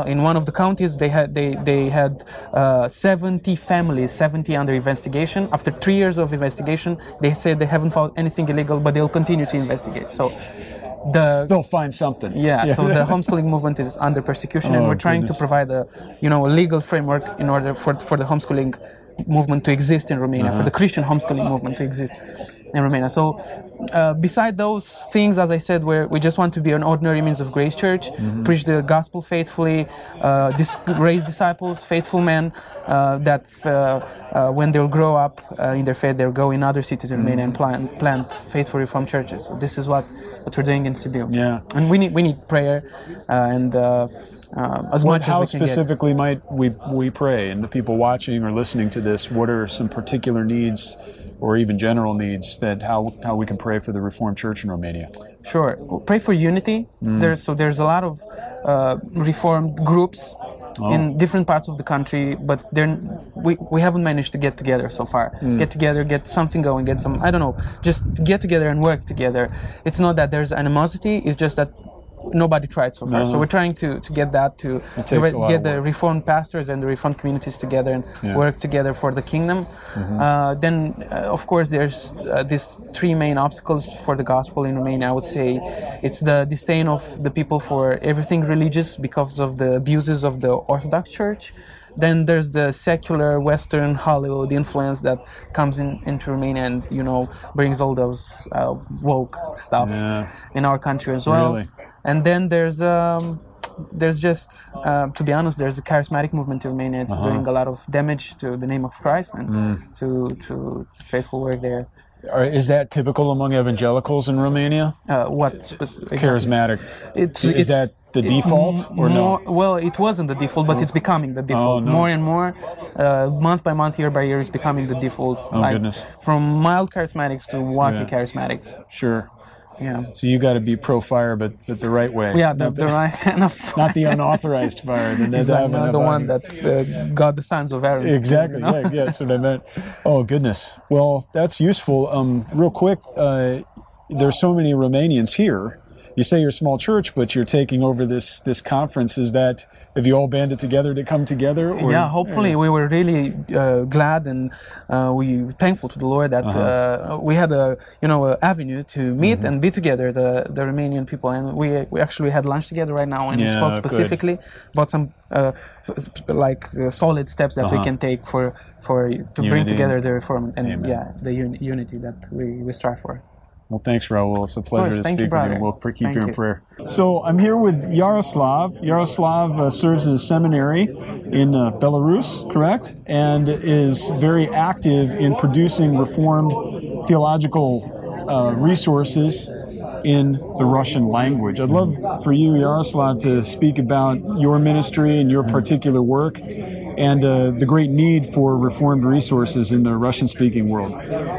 the counties, they had they they had uh, seventy families, seventy under investigation. After three years of investigation, they said they haven't found anything illegal, but they'll continue to investigate. So. The, They'll find something. Yeah, yeah. So the homeschooling movement is under persecution, oh, and we're trying goodness. to provide a, you know, a legal framework in order for for the homeschooling movement to exist in Romania, uh-huh. for the Christian homeschooling movement to exist in Romania. So, uh, beside those things, as I said, we we just want to be an ordinary means of grace church, mm-hmm. preach the gospel faithfully, uh, dis- raise disciples, faithful men uh, that uh, uh, when they'll grow up uh, in their faith, they'll go in other cities in mm-hmm. Romania and plant, plant faithful Reformed churches. So this is what, what we're doing in Sibiu. Yeah, and we need we need prayer uh, and. Uh, Uh, as what, much how as we can specifically get. might we we pray, and the people watching or listening to this, what are some particular needs or even general needs that how, how we can pray for the Reformed Church in Romania? Sure. Pray for unity. Mm. There's, so there's a lot of uh, Reformed groups oh. in different parts of the country, but they're, we, we haven't managed to get together so far. Mm. Get together, get something going, get some, I don't know, just get together and work together. It's not that there's animosity, it's just that nobody tried so far. No. So we're trying to, to get that, to re- get the Reformed pastors and the Reformed communities together and yeah. work together for the kingdom. Mm-hmm. Uh, then, uh, of course, there's uh, these three main obstacles for the gospel in Romania. I would say it's the disdain of the people for everything religious because of the abuses of the Orthodox Church. Then there's the secular Western Hollywood influence that comes in into Romania and, you know, brings all those uh, woke stuff yeah. in our country as well. Really? And then there's um, there's just uh, to be honest, there's the charismatic movement in Romania. It's uh-huh. doing a lot of damage to the name of Christ and mm. to to faithful work there. Is that typical among evangelicals in Romania? Uh, what specific? Charismatic. It's, is it's, that the default m- or more, no? Well, it wasn't the default, but oh. it's becoming the default. Oh, no. More and more, uh, month by month, year by year, it's becoming the default. Oh, like, goodness. From mild charismatics to wacky yeah. charismatics. Sure. Yeah. So you got to be pro-fire, but, but the right way. Yeah, the, the, the right kind of fire. Not the unauthorized fire. The, exactly, not the one that uh, got the sons of Aaron. Exactly. You know? Yeah, yeah, that's what I meant. Oh, goodness. Well, that's useful. Um, real quick, uh, there's so many Romanians here. You say you're a small church, but you're taking over this this conference. Is that, have you all banded together to come together? Or yeah, hopefully. Or? We were really uh, glad and uh, we were thankful to the Lord that uh-huh. uh, we had a, you know, a avenue to meet mm-hmm. and be together, the, the Romanian people. And we we actually had lunch together right now and yeah, we spoke specifically good. about some uh, like uh, solid steps that uh-huh. we can take for, for to unity. Bring together the reform and Amen. yeah, the un- unity that we, we strive for. Well, thanks, Raul. It's a pleasure to Thank speak you, with you. We'll keep Thank you in you. prayer. So I'm here with Yaroslav. Yaroslav uh, serves as a seminary in uh, Belarus, correct? And is very active in producing Reformed theological uh, resources in the Russian language. I'd love for you, Yaroslav, to speak about your ministry and your particular work and uh, the great need for Reformed resources in the Russian-speaking world.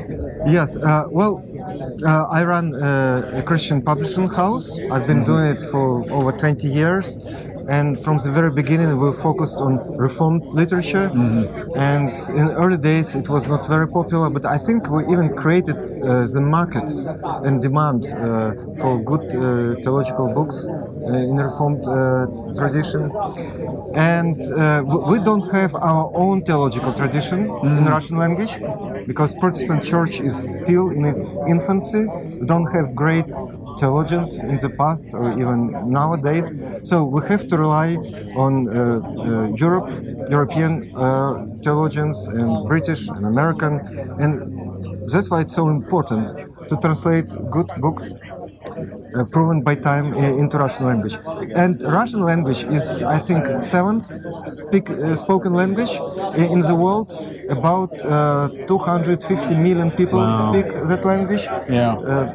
Yes, uh, well, uh, I run uh, a Christian publishing house. I've been doing it for over twenty years. And from the very beginning, we focused on Reformed literature. Mm-hmm. And in early days, it was not very popular, but I think we even created uh, the market and demand uh, for good uh, theological books uh, in the Reformed uh, tradition. And uh, we don't have our own theological tradition mm-hmm. in Russian language, because Protestant Church is still in its infancy. We don't have great theologians in the past or even nowadays, so we have to rely on uh, uh, Europe, European uh, theologians and British and American, and that's why it's so important to translate good books uh, proven by time uh, into Russian language. And Russian language is, I think, seventh speak, uh, spoken language in the world. About uh, two hundred fifty million people wow. speak that language. Yeah. Uh,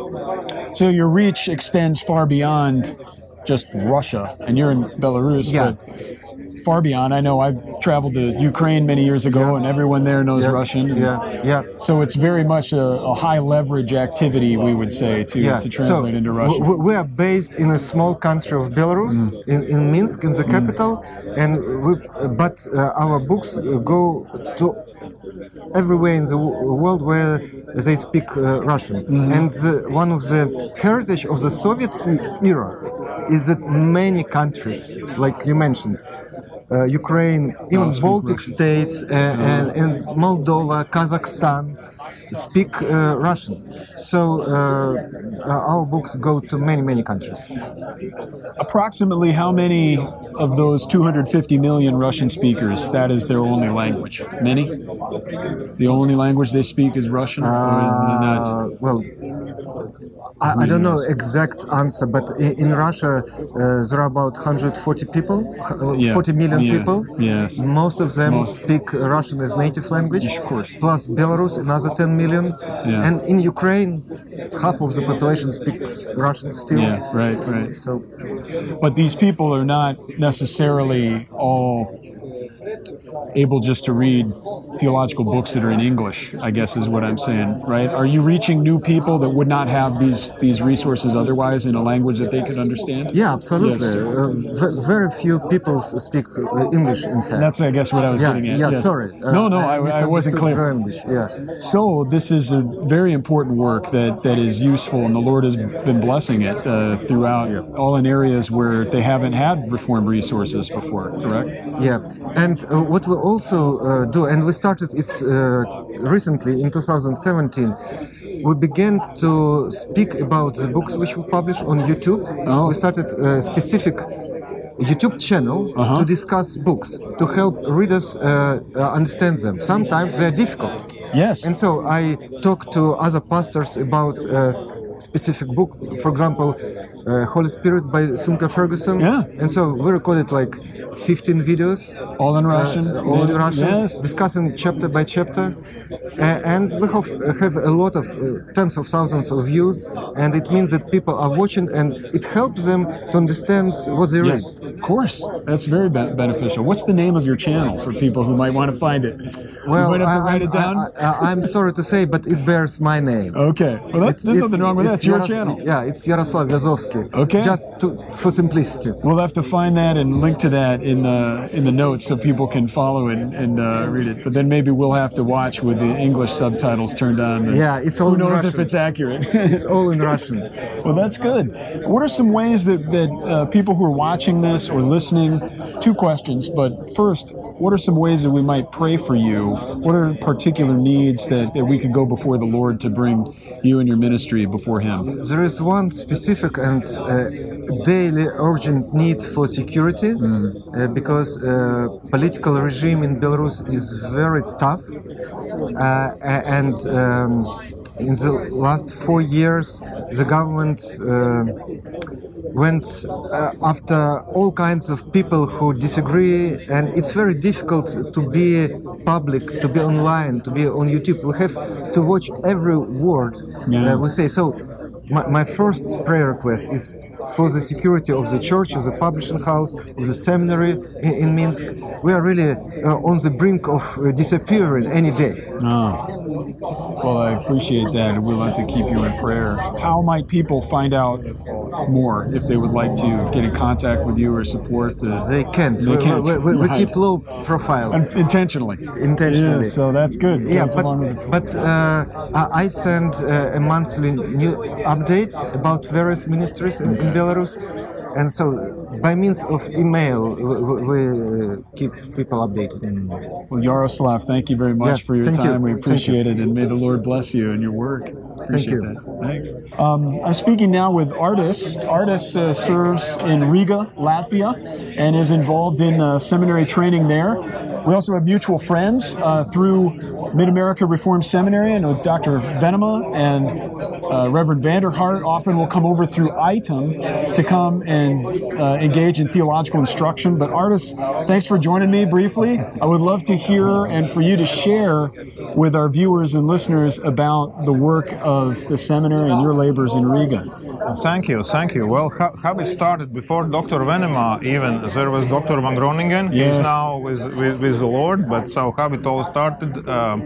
so your reach extends far beyond just Russia, and you're in Belarus, yeah. but far beyond. I know I've traveled to Ukraine many years ago, yeah. and everyone there knows yeah. Russian. And yeah, yeah. So it's very much a, a high leverage activity, we would say, to, yeah. to translate so into Russian. W- we are based in a small country of Belarus, mm. in, in Minsk, in the capital, mm. and we, but uh, our books go to everywhere in the world where they speak uh, Russian. Mm-hmm. And the, one of the heritage of the Soviet era is that many countries, like you mentioned, uh, Ukraine, even speak Baltic Russian. states, uh, and, and Moldova, Kazakhstan speak uh, Russian. So uh, uh, our books go to many, many countries. Approximately how many of those two hundred fifty million Russian speakers, that is their only language? Many? The only language they speak is Russian? Or is it not? Uh, well, I, I don't know exact answer, but in, in Russia uh, there are about one hundred forty people, uh, Yeah, forty million yeah, people. yes. Most of them Most. speak Russian as native language. Of course. Plus Belarus, another ten million. Yeah. And in Ukraine, half of the population speaks Russian still. Yeah, right, right. So, But these people are not necessarily all able just to read theological books that are in English, I guess is what I'm saying, right? Are you reaching new people that would not have these these resources otherwise in a language that they could understand? yeah, absolutely. Yes. Uh, v- very few people speak uh, English, in fact. That's, I guess, what I was yeah, getting at. yeah, Yes. sorry. Uh, no, no, I, I wasn't misunderstood clear. the English, yeah. So this is a very important work that, that is useful, and the Lord has been blessing it uh, throughout, all in areas where they haven't had Reformed resources before, correct? Yeah, and uh, what we also uh, do, and we started it uh, recently in two thousand seventeen, we began to speak about the books which we publish on YouTube. Oh. We started a specific YouTube channel Uh-huh. to discuss books, to help readers uh, uh, understand them. Sometimes they're difficult. Yes. And so I talk to other pastors about uh, specific book, for example, uh, Holy Spirit by Sunka Ferguson. Yeah. And so we recorded like fifteen videos. All in Russian? Uh, all in native? Russian, Yes. discussing chapter by chapter. Uh, and we have, have a lot of uh, tens of thousands of views, and it means that people are watching, and it helps them to understand what they read. Yes, of course. That's very be- beneficial. What's the name of your channel for people who might want to find it? Well, you might have to I, write it down. I, am sorry to say, but it bears my name. Okay. Well, that's, there's nothing wrong with that. It's your Yaros- channel. Yeah, it's Yaroslav Vyazovsky. Okay. Just to, for simplicity. We'll have to find that and link to that in the in the notes so people can follow it and uh, read it. But then maybe we'll have to watch with the English subtitles turned on. And Yeah, it's all who in knows if Russian. it's accurate. It's all in Russian. Well, that's good. What are some ways that, that uh, people who are watching this or listening, two questions, but first, what are some ways that we might pray for you? What are particular needs that, that we could go before the Lord to bring you and your ministry before Him? There is one specific and uh, daily urgent need for security uh, because uh, political regime in Belarus is very tough, uh, and um, in the last four years the government uh, went uh, after all kinds of people who disagree, and it's very difficult to be public, to be online, to be on YouTube. We have to watch every word Yeah. uh, we say. So my, my first prayer request is for the security of the church, of the publishing house, of the seminary in, in Minsk. We are really uh, on the brink of uh, disappearing any day. Oh. Well, I appreciate that, and we'll have to keep you in prayer. How might people find out more if they would like to get in contact with you or support? Uh, They can't. They We- can't. We, we, we Right. keep low profile. Un- intentionally. Intentionally. Yeah, so that's good. Yeah, Goes but, along with the- but uh, I I send uh, a monthly new update about various ministries in, in Belarus, and so by means of email we, we we, uh, keep people updated. Well, Yaroslav, thank you very much Yeah, for your thank you. time. We Thank appreciate it, and may the Lord bless you and your work. Appreciate you. that. Thanks. Um, I'm speaking now with Artis. Artis uh, serves in Riga, Latvia, and is involved in uh, seminary training there. We also have mutual friends uh, through Mid-America Reformed Seminary. I know Doctor Venema and uh, Reverend Vanderhart often will come over through I T E M to come and uh, engage in theological instruction. But Artis, thanks for joining me briefly. I would love to hear and for you to share with our viewers and listeners about the work of the seminary and your labors in Riga. Thank you, thank you. Well, how, how it started before Doctor Venema, even there was Doctor Van Groningen. Yes. He's now with, with with the Lord. But so how it all started? Uh,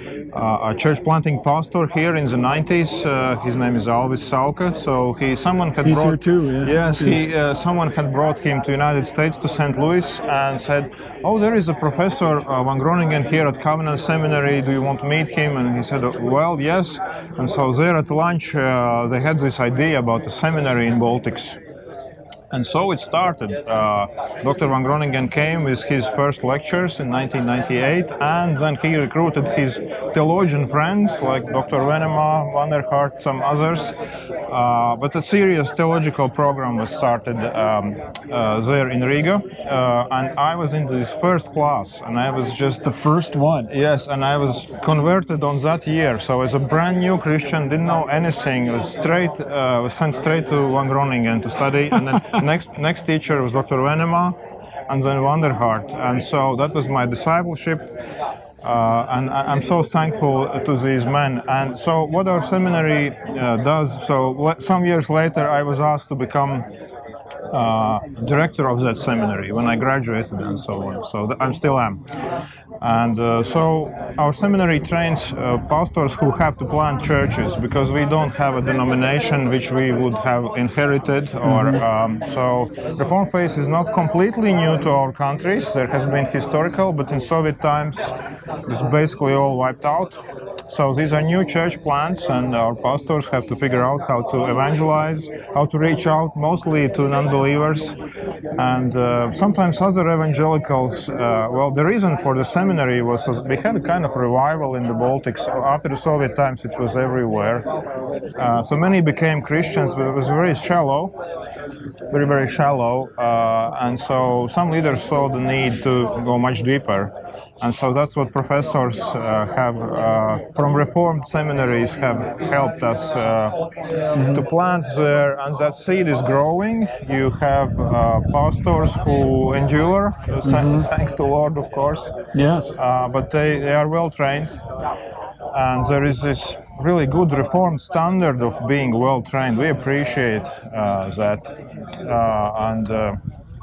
uh, a church planting pastor here in the nineties. Uh, his name is Alvis Sauka. So he, someone had He's brought. here too, yeah. Yes, he, uh, someone had brought him to United States to Saint Louis and said, "Oh, there is a professor uh, Van Groningen here at Covenant Seminary. Do you want to meet him?" And he said, "Well, yes." And so there at lunch, uh, they had this idea about a seminary in Baltics. And so it started. Uh, Doctor Van Groningen came with his first lectures in nineteen ninety-eight, and then he recruited his theologian friends like Doctor Venema, Vanderhart, some others. Uh, but a serious theological program was started um, uh, there in Riga, uh, and I was in this first class, and I was just The first one. yes, and I was converted on that year. So as a brand new Christian, didn't know anything. I was straight, uh, was sent straight to Van Groningen to study, and then next next teacher was Doctor Venema, and then Vanderhart, and so that was my discipleship. Uh, and I, I'm so thankful to these men. And so, what our seminary uh, does. So, some years later, I was asked to become uh, director of that seminary when I graduated, and so on. So, th- I still am. And uh, so, our seminary trains uh, pastors who have to plant churches, because we don't have a denomination which we would have inherited. Or um, so, Reformed faith is not completely new to our countries. There has been historical, but in Soviet times, it's basically all wiped out. So these are new church plants, and our pastors have to figure out how to evangelize, how to reach out mostly to non-believers, and uh, sometimes other evangelicals. Uh, well, the reason for the seminary was we had a kind of revival in the Baltics. After the Soviet times, it was everywhere. Uh, so many became Christians, but it was very shallow. Very, very shallow. Uh, and so some leaders saw the need to go much deeper. And so that's what professors uh, have uh, from Reformed seminaries have helped us uh, to plant there, and that seed is growing. You have uh, pastors who endure, uh, mm-hmm. thanks to Lord, of course. Yes. Uh, but they, they are well trained, and there is this really good Reformed standard of being well trained. We appreciate uh, that, uh, and. Uh,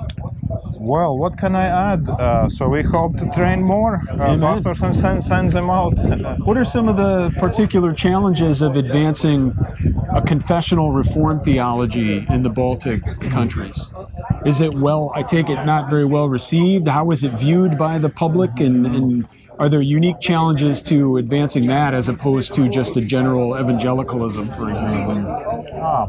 Well, what can I add? Uh, so we hope to train more uh, pastors and send, send them out. What are some of the particular challenges of advancing a confessional Reformed theology in the Baltic countries? Is it well, I take it, not very well received? How is it viewed by the public? And, and are there unique challenges to advancing that as opposed to just a general evangelicalism, for example? Ah.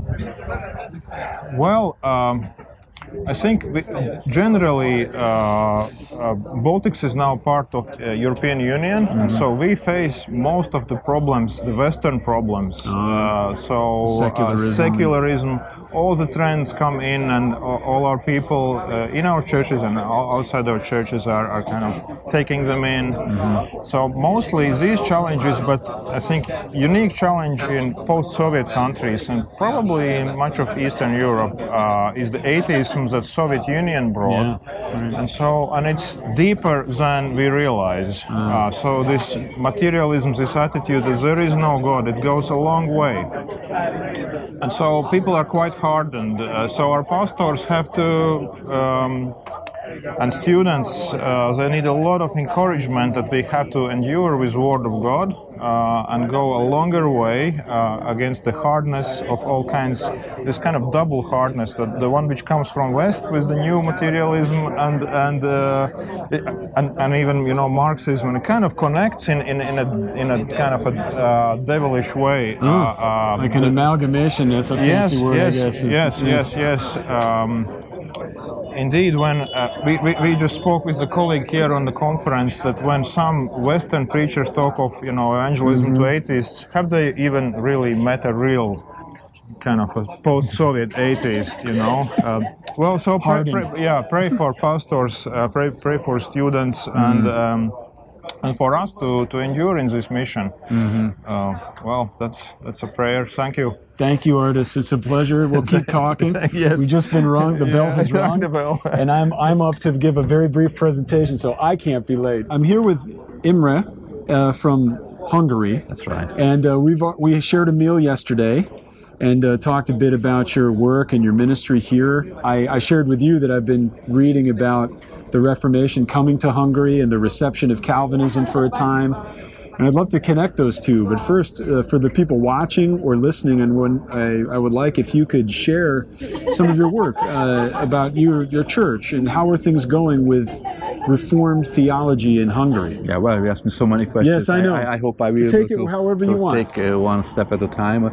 Well, um, I think we, generally uh, uh, Baltics is now part of the European Union, mm-hmm. and so we face most of the problems, the Western problems. Uh, uh, so secularism. Uh, secularism, all the trends come in, and all our people uh, in our churches and outside our churches are, are kind of taking them in. Mm-hmm. So mostly these challenges, but I think unique challenge in post-Soviet countries and probably in much of Eastern Europe uh, is the atheism that Soviet Union brought, yeah, right. and so and it's deeper than we realize. Mm. Uh, so this materialism, this attitude that there is no God, it goes a long way, and so people are quite hardened. Uh, so our pastors have to. Um, And students, uh, they need a lot of encouragement that they have to endure with Word of God uh, and go a longer way uh, against the hardness of all kinds, this kind of double hardness, that the one which comes from West with the new materialism and and uh, and, and even you know Marxism, and it kind of connects in in, in a in a kind of a uh, devilish way. Mm. Uh, uh, like an amalgamation. That's a fancy yes, word, yes, I guess. Yes, yeah. yes, yes. Um, Indeed, when uh, we, we, we just spoke with a colleague here on the conference that when some Western preachers talk of you know evangelism mm-hmm. to atheists, have they even really met a real kind of a post-Soviet atheist? You know, uh, well, so pray, pray, yeah, pray for pastors, uh, pray pray for students, mm-hmm. and um, and for us to, to endure in this mission. Mm-hmm. Uh, well, that's that's a prayer. Thank you. Thank you, Artis. It's a pleasure. We'll keep talking. Yes. We've just been rung. The bell yeah, has rung. The bell. And I'm I'm up to give a very brief presentation, so I can't be late. I'm here with Imre uh, from Hungary. That's right. And uh, we've we shared a meal yesterday and uh, talked a bit about your work and your ministry here. I, I shared with you that I've been reading about the Reformation coming to Hungary and the reception of Calvinism for a time. And I'd love to connect those two. But first, uh, for the people watching or listening, and when I, I would like if you could share some of your work uh, about your, your church and how are things going with Reformed theology in Hungary. Yeah, well, you asked me so many questions. Yes, I know. I, I hope I will take it to, however to you want. Take uh, one step at a time.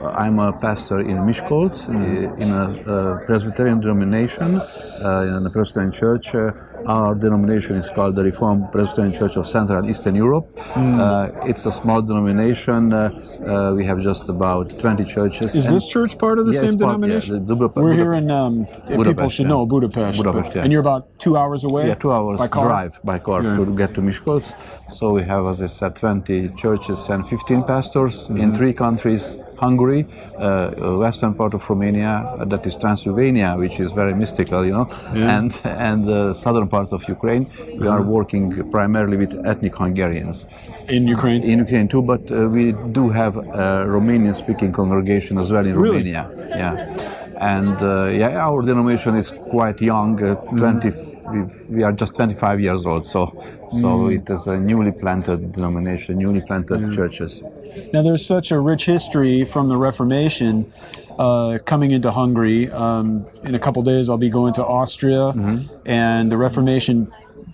I'm a pastor in Miskolc, mm-hmm. in a, a Presbyterian denomination, uh, in a Presbyterian church. Uh, Our denomination is called the Reformed Presbyterian Church of Central and Eastern Europe. Mm. Uh, it's a small denomination. Uh, uh, we have just about twenty churches. Is this church part of the yeah, same part, denomination? Yeah, the, the, We're here in, um, people should yeah. know, Budapest. Budapest but, yeah. And you're about two hours away? Yeah, two hours by car? drive by car yeah. to get to Miskolc. So we have, as I said, twenty churches and fifteen pastors mm-hmm. in three countries. Hungary, uh, western part of Romania, uh, that is Transylvania, which is very mystical, you know, yeah. and and the southern part of Ukraine. We are working primarily with ethnic Hungarians. In Ukraine? In Ukraine too, but uh, we do have a Romanian-speaking congregation as well in really? Romania. Yeah, and uh, yeah, our denomination is quite young. Uh, twenty, mm. we are just twenty-five years old, so so mm. it is a newly planted denomination, newly planted mm. churches. Now, there's such a rich history from the Reformation uh, coming into Hungary. Um, in a couple days, I'll be going to Austria, mm-hmm. and the Reformation,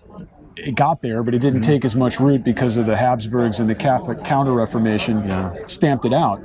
it got there, but it didn't mm-hmm. take as much root because of the Habsburgs and the Catholic Counter-Reformation yeah. stamped it out.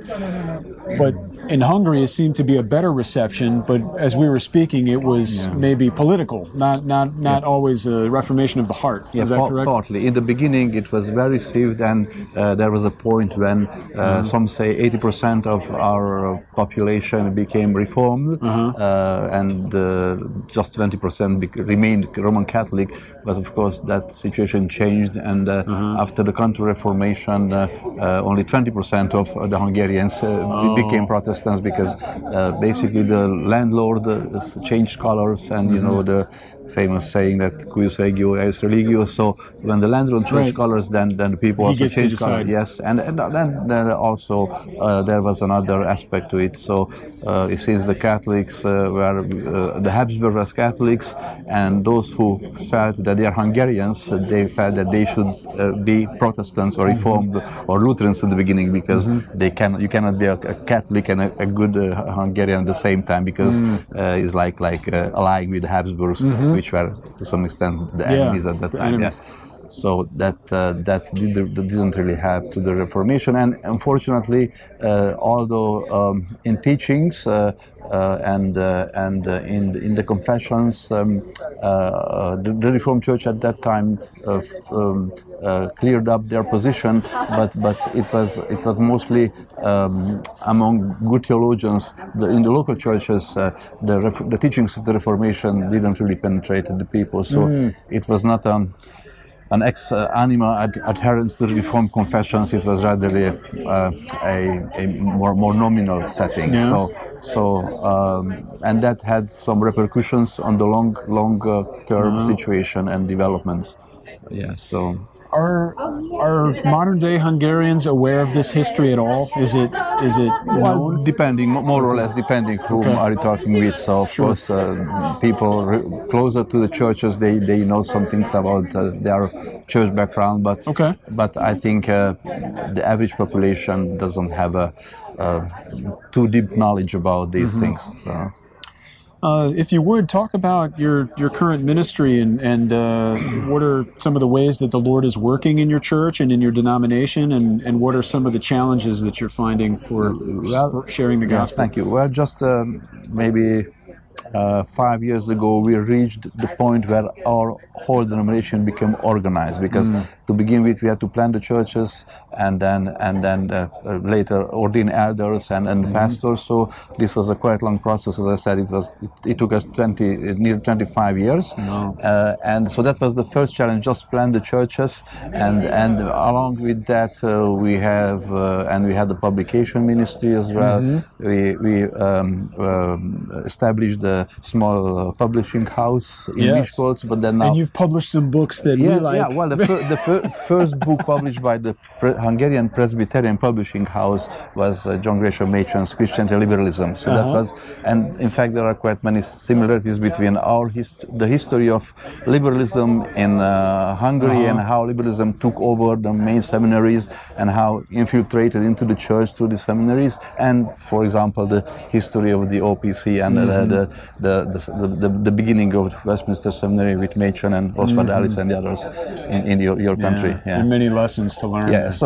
But in Hungary, it seemed to be a better reception, but as we were speaking, it was yeah. maybe political, not not not yeah. always a reformation of the heart. Yeah, Is that pa- correct? Partly. In the beginning, it was well received, and uh, there was a point when uh, mm-hmm. some say eighty percent of our population became Reformed, uh-huh. uh, and uh, just twenty percent be- remained Roman Catholic. But of course, that situation changed, and uh, uh-huh. after the Counter-Reformation, uh, uh, only twenty percent of the Hungarians uh, oh. became Protestants. Because uh, basically the landlord uh, changed colors, and you know the famous saying that cuius regio est religio. So when the landlord changed right. colors, then then the people he also changed colors. Decide. Yes, and and then, then also uh, there was another aspect to it. So uh, since the Catholics uh, were uh, the Habsburg was Catholics, and those who felt that they are Hungarians, they felt that they should uh, be Protestants or Reformed mm-hmm. or Lutherans in the beginning, because mm-hmm. they can you cannot be a, a Catholic and a, a good uh, Hungarian at the same time, because mm. uh, it's like like uh, allying with the Habsburgs. Mm-hmm. Which were to some extent the yeah, enemies at that time. Yeah. So that uh, that did, didn't really help to the Reformation, and unfortunately, uh, although um, in teachings uh, uh, and uh, and uh, in in the confessions, um, uh, the, the Reformed Church at that time uh, um, uh, cleared up their position, but but it was it was mostly um, among good theologians. The, in the local churches, uh, the ref- the teachings of the Reformation didn't really penetrate the people, so mm. it was not um. an ex anima ad- adherence to the Reformed confessions. It was rather a, uh, a, a more more nominal setting. Yes. So, so um, and that had some repercussions on the long long uh, term uh-huh. situation and developments. Yeah. So. Are are modern day Hungarians aware of this history at all? Is it is it known? Well, depending, more or less, depending whom okay. are you talking with. So of sure. course, uh, people re- closer to the churches, they, they know some things about uh, their church background. But okay. but I think uh, the average population doesn't have a uh, too deep knowledge about these mm-hmm. things. So. Uh, if you would, talk about your, your current ministry and, and uh, what are some of the ways that the Lord is working in your church and in your denomination, and, and what are some of the challenges that you're finding for well, sharing the gospel? Yeah, thank you. Well, just um, maybe uh, five years ago, we reached the point where our whole denomination became organized, because mm. to begin with, we had to plant the churches and then and then uh, uh, later ordain elders and, and mm-hmm. pastors. So this was a quite long process. As I said, it was it, it took us twenty, near twenty-five years, no. uh, and so that was the first challenge: just plant the churches, and and along with that, uh, we have uh, and we had the publication ministry as well. Mm-hmm. We we um, um, established a small uh, publishing house in yes. Miskolc, but then now. And you've published some books that yeah, we like. Yeah, well, the, fir- the fir- first book published by the Pre- Hungarian Presbyterian Publishing House was uh, John Gresham Machen's Christianity Liberalism. So uh-huh. that was, and in fact, there are quite many similarities between our hist- the history of liberalism in uh, Hungary uh-huh. and how liberalism took over the main seminaries and how infiltrated into the church through the seminaries, and, for example, the history of the O P C and mm-hmm. the, the, the, the, the, the beginning of Westminster Seminary with Machen and Oswald mm-hmm. Ellis and the others in, in your, your country. Yeah. Yeah. There are many lessons to learn. Yeah. So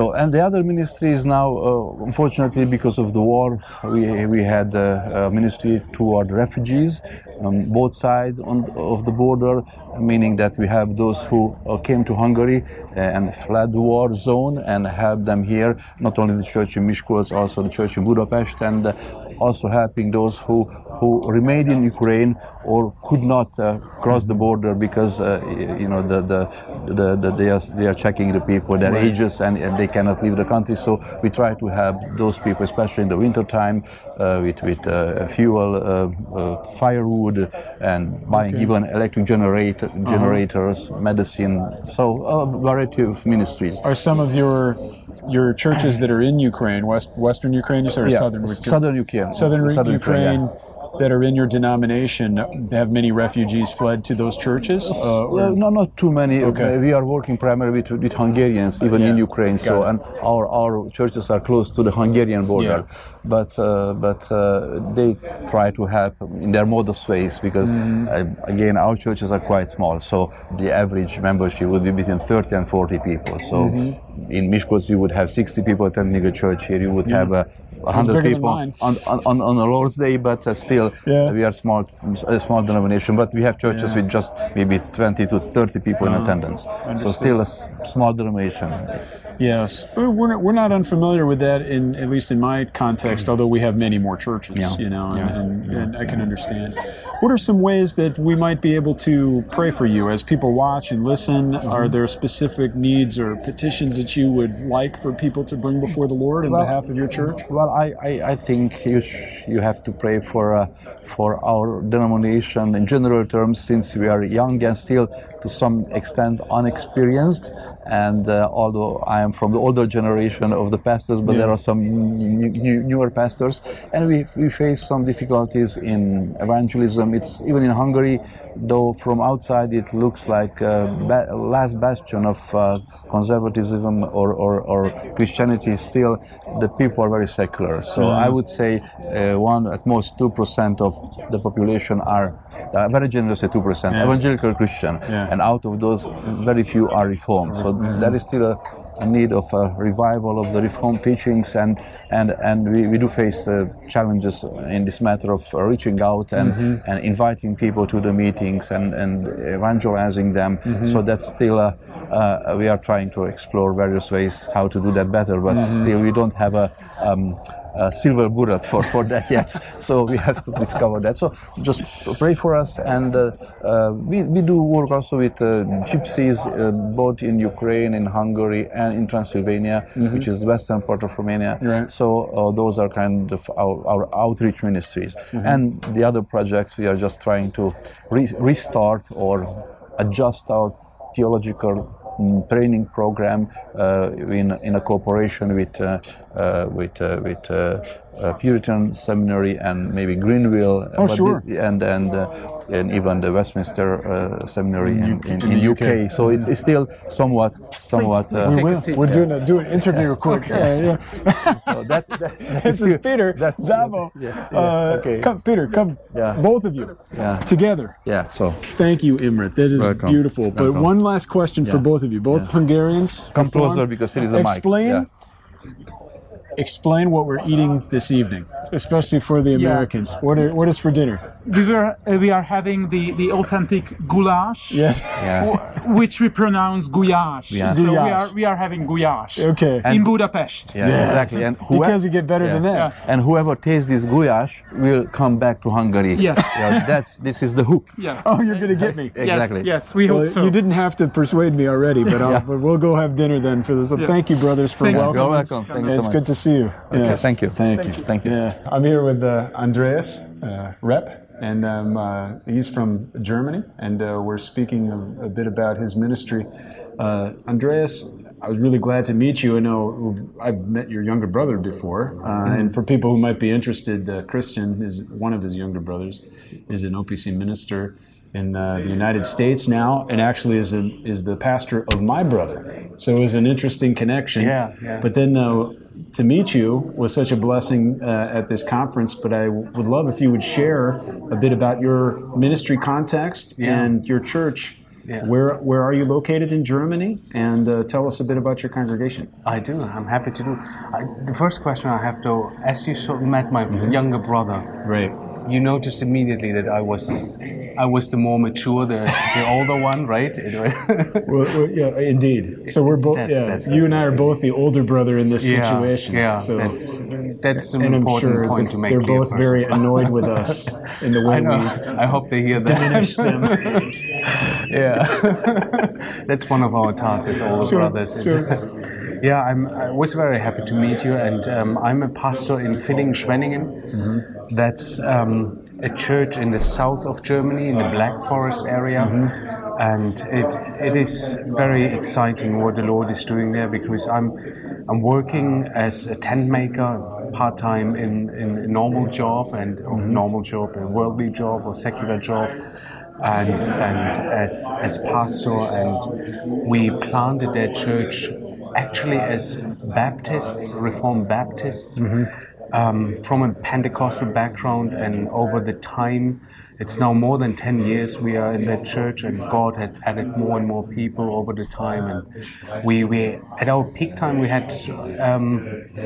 So, and the other ministries now, uh, unfortunately, because of the war, we we had uh, a ministry toward refugees, on both sides on, of the border, meaning that we have those who uh, came to Hungary and fled the war zone and have them here, not only the church in Miskolc, also the church in Budapest, and uh, also helping those who, who remained in Ukraine or could not uh, cross the border because uh, you know the, the, the, the they are they are checking the people, their right. ages, and, and they cannot leave the country. So we try to have those people, especially in the winter time, uh, with with uh, fuel, uh, uh, firewood, and buying okay. even electric generator generators, uh-huh. medicine. So a variety of ministries. Are some of your your churches that are in Ukraine, west Western Ukraine, you said, or yeah. southern Southern Ukraine, southern, southern Ukraine. Ukraine yeah. that are in your denomination, have many refugees fled to those churches? Uh, or? No, not too many. Okay. We are working primarily with, with Hungarians, even yeah. in Ukraine. Got so, it. and our, our churches are close to the Hungarian border. Yeah. But uh, but uh, they try to help in their modest ways because, mm-hmm. uh, again, our churches are quite small. So the average membership would be between thirty and forty people. So mm-hmm. in Miskolc, you would have sixty people attending a church. Here you would yeah. have a one hundred people on, on, on, on a Lord's Day, but uh, still yeah. uh, we are small, a small denomination. But we have churches yeah. with just maybe twenty to thirty people uh, in attendance. Understood. So still a s- small denomination. Yes, we're not, we're not unfamiliar with that, in at least in my context, although we have many more churches, yeah. you know, and, yeah. and, and I can understand. What are some ways that we might be able to pray for you as people watch and listen? Mm-hmm. Are there specific needs or petitions that you would like for people to bring before the Lord on well, behalf of your church? Well, I, I, I think you sh- you have to pray for uh, for our denomination in general terms, since we are young and still to some extent unexperienced. And uh, although I am from the older generation of the pastors, but yeah. there are some new, new, newer pastors, and we we face some difficulties in evangelism. It's even in Hungary, though from outside it looks like a ba- last bastion of uh, conservatism or, or, or Christianity. Still, the people are very secular. So mm. I would say uh, one at most two percent of the population are uh, very generous at two percent yes. evangelical Christian, yeah. and out of those, very few are Reformed. So mm-hmm. there is still a, a need of a revival of the Reformed teachings, and and and we, we do face uh, challenges in this matter of uh, reaching out and mm-hmm. and inviting people to the meetings and and evangelizing them. Mm-hmm. So that's still a uh, we are trying to explore various ways how to do that better, but mm-hmm. still we don't have a um, Uh, silver bullet for, for that yet, so we have to discover that. So just pray for us, and uh, uh, we, we do work also with uh, gypsies, uh, both in Ukraine, in Hungary, and in Transylvania, mm-hmm. which is the western part of Romania. Right. So uh, those are kind of our, our outreach ministries. Mm-hmm. And the other projects, we are just trying to re- restart or adjust our theological training program uh, in in a cooperation with uh, uh, with uh, with uh, uh, Puritan Seminary and maybe Greenville. Oh, sure. The, and and uh, and even the Westminster uh, Seminary in, in, in, in the U K. U K. So it's, it's still somewhat somewhat. Please, uh, we will. We're yeah. doing a do an interview yeah. quick. Okay. Uh, yeah. So that, that, that this is Peter Szabo. Yeah. Yeah. Uh, okay. Come, Peter, come. Yeah. Both of you yeah. together. Yeah. So thank you, Imre. That is welcome. beautiful. But welcome. one last question yeah. for both of you. Both yeah. Hungarians. Come closer because it is a mic. Explain. Yeah. Explain what we're eating this evening, especially for the Americans. Yeah. What are, what is for dinner? We were uh, we are having the, the authentic goulash, yeah. Yeah. w- which we pronounce guyash. Yeah. So Guyash. we are we are having guyash. Okay. In Budapest. Yeah, yes. exactly. And whoever, because you get better yeah. than that. Yeah. And whoever tastes this goulash will come back to Hungary. Yes. Yeah, that's this is the hook. Yeah. Oh, you're gonna get me. Exactly. Yes. Yes. We well, hope so. You didn't have to persuade me already, but, I'll, yeah. but we'll go have dinner then for this. So yeah. Thank you, brothers, for Thank welcome. You're welcome. Thank you so It's much. good to see you. Okay. Yes. Thank you. Thank, Thank you. you. Thank you. Yeah. I'm here with uh, Andreas uh, Repp, and um, uh, he's from Germany, and uh, we're speaking a, a bit about his ministry. Uh, Andreas, I was really glad to meet you. I know I've met your younger brother before, uh, mm-hmm. and for people who might be interested, uh, Christian is one of his younger brothers, is an O P C minister in uh, the United States now, and actually is a, is the pastor of my brother. So it was an interesting connection. Yeah, yeah. But then uh, to meet you was such a blessing uh, at this conference. But I w- would love if you would share a bit about your ministry context yeah. and your church Yeah. Where where are you located in Germany? And uh, tell us a bit about your congregation. I do. I'm happy to do. I, the first question I have to, as you saw, met my mm-hmm. younger brother, right? You noticed immediately that I was, I was the more mature, the, the older one, right? well, well, yeah, indeed. So we're both. That's, yeah, that's you and I are both the older brother in this yeah, situation. Yeah, so, that's that's an and important I'm sure point to make. They're clear both very annoyed with us in the way I know. we. I hope they hear that. Diminish them. Yeah, that's one of our tasks as older sure, brothers. Sure. Yeah, I'm, I was very happy to meet you, and um, I'm a pastor in Villingen-Schwenningen. Mm-hmm. That's um, a church in the south of Germany, in the Black Forest area, mm-hmm. and it it is very exciting what the Lord is doing there, because I'm I'm working as a tent maker part time in, in a normal job and or mm-hmm. normal job, a worldly job or secular job. And and as as pastor, and we planted that church actually as Baptists, Reformed Baptists, mm-hmm. um, from a Pentecostal background, and over the time, it's now more than ten years we are in that church, and God had added more and more people over the time, and we, we at our peak time we had um,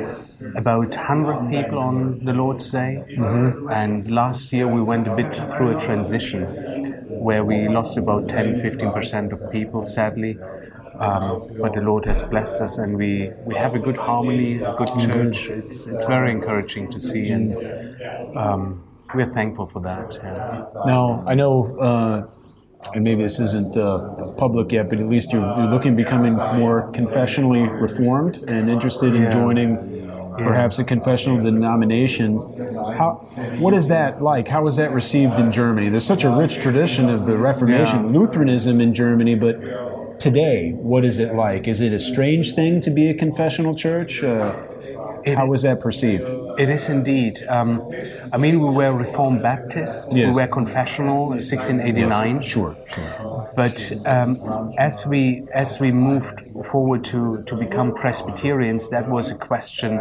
about one hundred people on the Lord's Day, mm-hmm. and last year we went a bit through a transition where we lost about ten to fifteen percent of people, sadly. Um, but the Lord has blessed us, and we, we have a good harmony, a good church. It's it's very encouraging to see, and um, we're thankful for that. Yeah. Now, I know, uh, and maybe this isn't uh, public yet, but at least you're, you're looking becoming more confessionally reformed and interested in yeah. joining perhaps a confessional denomination. How, what is that like? How was that received in Germany? There's such a rich tradition of the Reformation, yeah. Lutheranism in Germany, but today, what is it like? Is it a strange thing to be a confessional church? Uh, It, How was that perceived? It is indeed. Um, I mean, we were Reformed Baptists. Yes. We were confessional, sixteen eighty-nine. Yes. Sure, sure. But um, as we as we moved forward to, to become Presbyterians, that was a question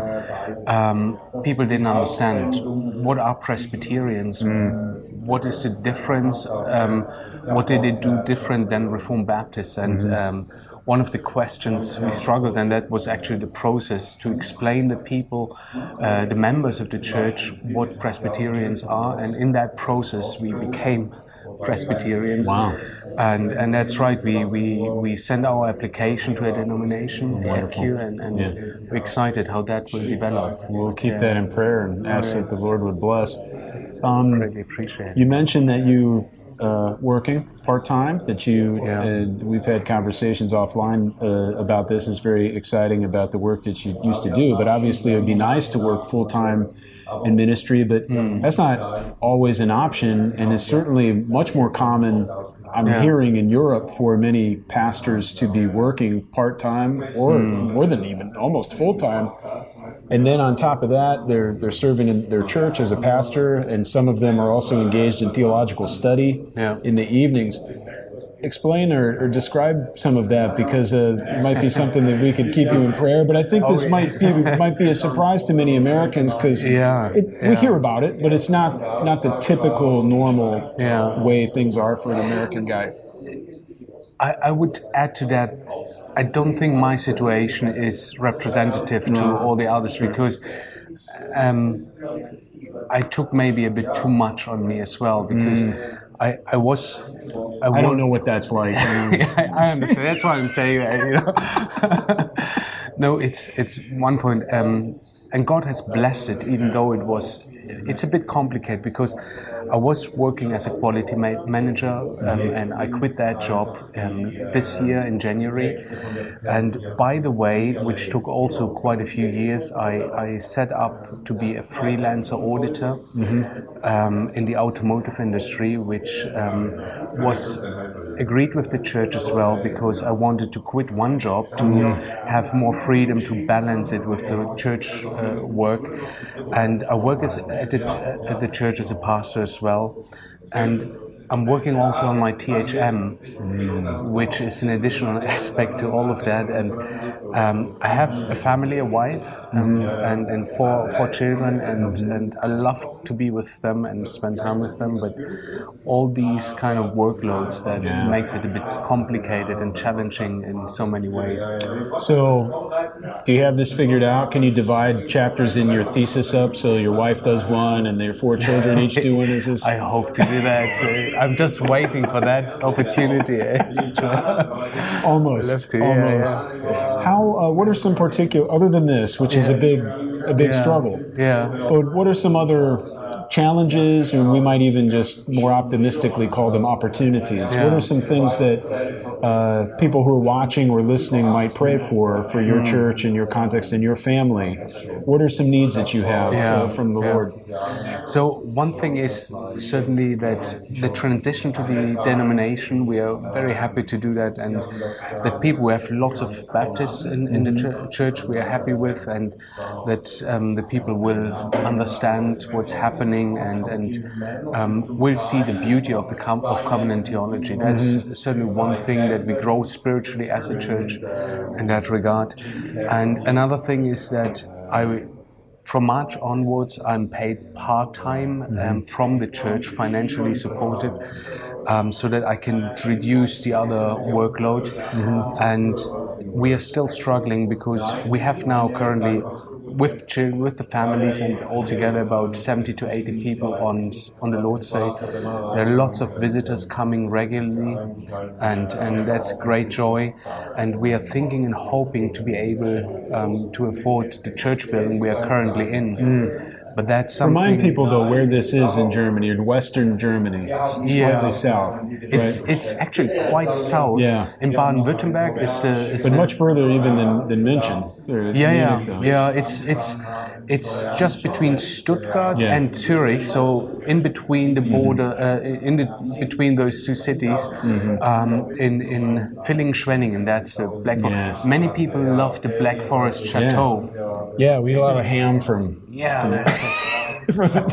um, people didn't understand. What are Presbyterians? Mm. What is the difference? Um, what did it do different than Reformed Baptists? And mm-hmm. um, one of the questions we struggled, and that was actually the process to explain to people, uh, the members of the church, what Presbyterians are, and in that process we became Presbyterians. Wow. And and that's right, we we, we sent our application to a denomination, A Q, and, and yeah. we're excited how that will develop. We'll keep yeah. that in prayer and ask that the Lord would bless. Um, really appreciate it. You mentioned that you Uh, working part-time, that you, yeah. uh, we've had conversations offline uh, about this. It's very exciting about the work that you used to do, but obviously it would be nice to work full-time in ministry, but mm. that's not always an option, and it's certainly much more common, I'm yeah. hearing in Europe, for many pastors to be working part-time or mm. more than even almost full-time. And then on top of that, they're they're serving in their church as a pastor, and some of them are also engaged in theological study yeah. in the evenings. Explain or, or describe some of that, because uh, it might be something that we could keep you in prayer. But I think this might be might be a surprise to many Americans, because yeah, yeah. we hear about it, but it's not not the typical normal yeah. way things are for an American guy. I, I would add to that, I don't think my situation is representative to no. all the others, because um, I took maybe a bit too much on me as well, because mm. I, I was... I, I don't know what that's like. yeah, I understand. That's why I'm saying that, you know. No, it's it's one point, um, and God has blessed it, even though it was... It's a bit complicated, because I was working as a quality ma- manager, um, and I quit that job um, this year in January. And by the way, which took also quite a few years, I, I set up to be a freelancer auditor mm-hmm. um, in the automotive industry, which um, was agreed with the church as well, because I wanted to quit one job to mm-hmm. have more freedom to balance it with the church uh, work. And I work as, at, the, at the church as a pastor as well. And I'm working also on my T H M, mm. which is an additional aspect to all of that. And Um, I have a family, a wife, um, and, and four four children, and, and I love to be with them and spend time with them. But all these kind of workloads that Yeah. makes it a bit complicated and challenging in so many ways. So, do you have this figured out? Can you divide chapters in your thesis up so your wife does one and your four children each do one? Is this? I hope to do that. Uh, I'm just waiting for that opportunity. Almost. Love to, yeah, almost. How? Uh, what are some particular, other than this, which is a big, a big Yeah. struggle? Yeah. But what are some other challenges, or we might even just more optimistically call them opportunities? Yeah. What are some things that uh, people who are watching or listening might pray for for your Mm. church and your context and your family? What are some needs that you have Yeah. uh, from the Yeah. Lord? So one thing is certainly that the transition to the denomination, we are very happy to do that, and that people who have lots of Baptists in, in the ch- church we are happy with, and that um, the people will understand what's happening and, and um, will see the beauty of the com- of covenant theology. That's Mhm. certainly one thing that we grow spiritually as a church in that regard. And another thing is that I from March onwards, I'm paid part-time um, from the church, financially supported, um, so that I can reduce the other workload. And we are still struggling because we have now currently, with children, with the families and altogether about seventy to eighty people on on the Lord's Day. There are lots of visitors coming regularly, and and that's great joy. And we are thinking and hoping to be able um, to afford the church building we are currently in. But that's something. Remind people though where this is in Germany, in Western Germany, it's slightly south. It's Right? it's actually quite south. Yeah. In Baden-Württemberg is the. Is But the much further even than, than München. or yeah, Munich, yeah, though. yeah. It's it's it's just between Stuttgart Yeah. and Zurich, so in between the border, uh, in the between those two cities, um, in in Villingen-Schwenningen. That's the Black Forest. Yes. Many people love the Black Forest Chateau. Yeah, we had a lot of ham from Yeah. from the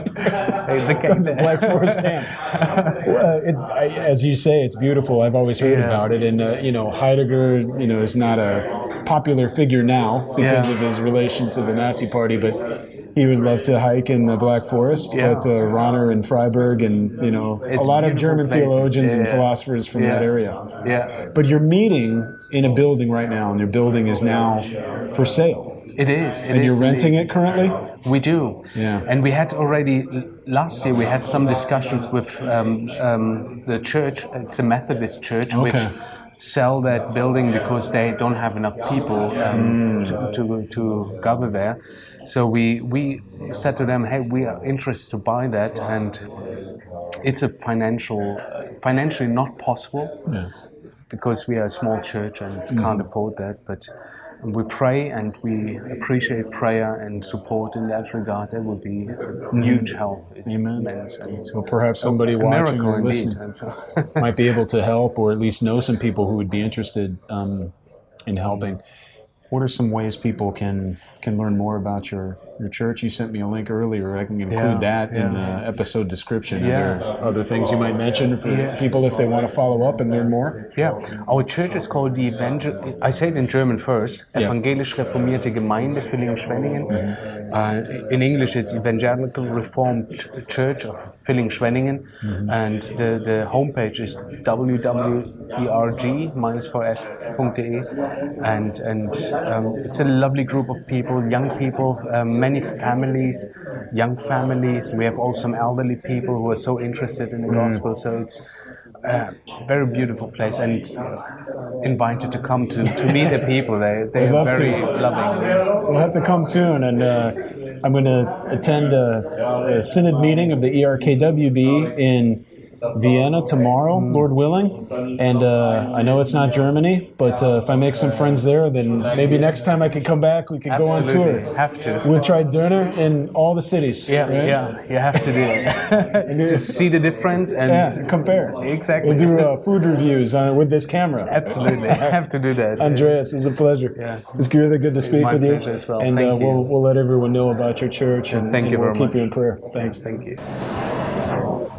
Black, from the Black Forest ham. Well, it, I, as you say, it's beautiful. I've always heard Yeah. about it, and uh, you know, Heidegger, you know, is not a popular figure now because Yeah. of his relation to the Nazi Party, but he would love to hike in the Black Forest. Yeah. But uh, Rahner and Freiberg, and you know, It's a lot of beautiful German places. theologians and Yeah. philosophers from Yeah. that area. Yeah. But you're meeting in a building right now, and your building is now for sale. It is. It And is you're renting indeed. it currently? We do. Yeah. And we had already, last year, we had some discussions with um, um, the church. It's a Methodist church, which Okay. sell that building because they don't have enough people um, to, to, to gather there. So we, we said to them, hey, we are interested to buy that. And it's a financial, financially not possible. Yeah. Because we are a small church and can't afford that, but we pray and we appreciate prayer and support in that regard. That would be a huge help. It Amen. meant, and Well, perhaps somebody a watching miracle or indeed. listening might be able to help, or at least know some people who would be interested um, in helping. What are some ways people can can learn more about your, your church? You sent me a link earlier. I can include Yeah, that in yeah. the episode description. Are Yeah. there other things you might mention for Yeah. people if they want to follow up and learn more? Yeah, our church is called the Evangel. I say it in German first. Yeah. Evangelisch Reformierte Gemeinde Villingen-Schwenningen. Uh, in English, it's Evangelical Reformed Ch- Church of Villingen-Schwenningen, and the, the homepage is w w w dot e r g minus four s dot d e, and and um, it's a lovely group of people, young people, um, many families, young families. We have also some elderly people who are so interested in the gospel. So it's a very beautiful place, and invited to come to, to meet the people. They they I'd are love to. very loving. We'll have to come soon, and uh, I'm going to attend a, a synod meeting of the E R K W B in Vienna tomorrow, Lord willing. And uh, I know it's not Germany, but uh, if I make some friends there, then maybe next time I could come back, we could go on Absolutely, tour. have to. We'll try Döner in all the cities. Yeah, right? yeah, you have to do it to see the difference and Yeah, compare. Exactly. We'll do uh, food reviews on, with this camera. Absolutely, I have to do that. Andreas, it's a pleasure. Yeah. It's really good to speak My with you. pleasure as well. And Thank uh, you. we'll we'll let everyone know about your church, and, Thank and you we'll very keep much. you in prayer. Thanks. Thank you.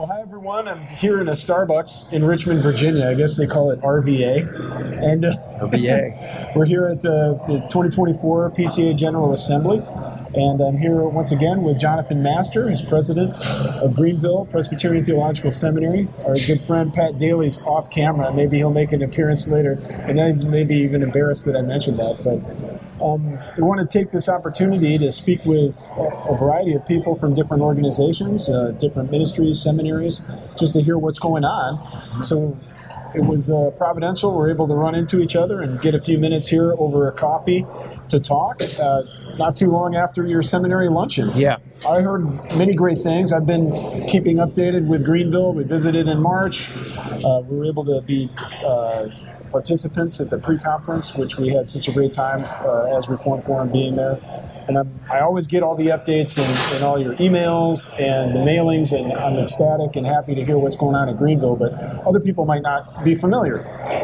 Well, hi everyone. I'm here in a Starbucks in Richmond, Virginia. I guess they call it R V A. And uh, R V A. We're here at uh, the twenty twenty-four P C A General Assembly. And I'm here once again with Jonathan Master, who's president of Greenville Presbyterian Theological Seminary. Our good friend Pat Daly's off camera. Maybe he'll make an appearance later. And he's maybe even embarrassed that I mentioned that. But um, we want to take this opportunity to speak with a, a variety of people from different organizations, uh, different ministries, seminaries, just to hear what's going on. So it was uh, providential. We're able to run into each other and get a few minutes here over a coffee to talk. Uh, not too long after your seminary luncheon. Yeah. I heard many great things. I've been keeping updated with Greenville. We visited in March. Uh, we were able to be uh, participants at the pre-conference, which we had such a great time uh, as Reform Forum being there. And I'm, I always get all the updates and, and all your emails and the mailings, and I'm ecstatic and happy to hear what's going on at Greenville, but other people might not be familiar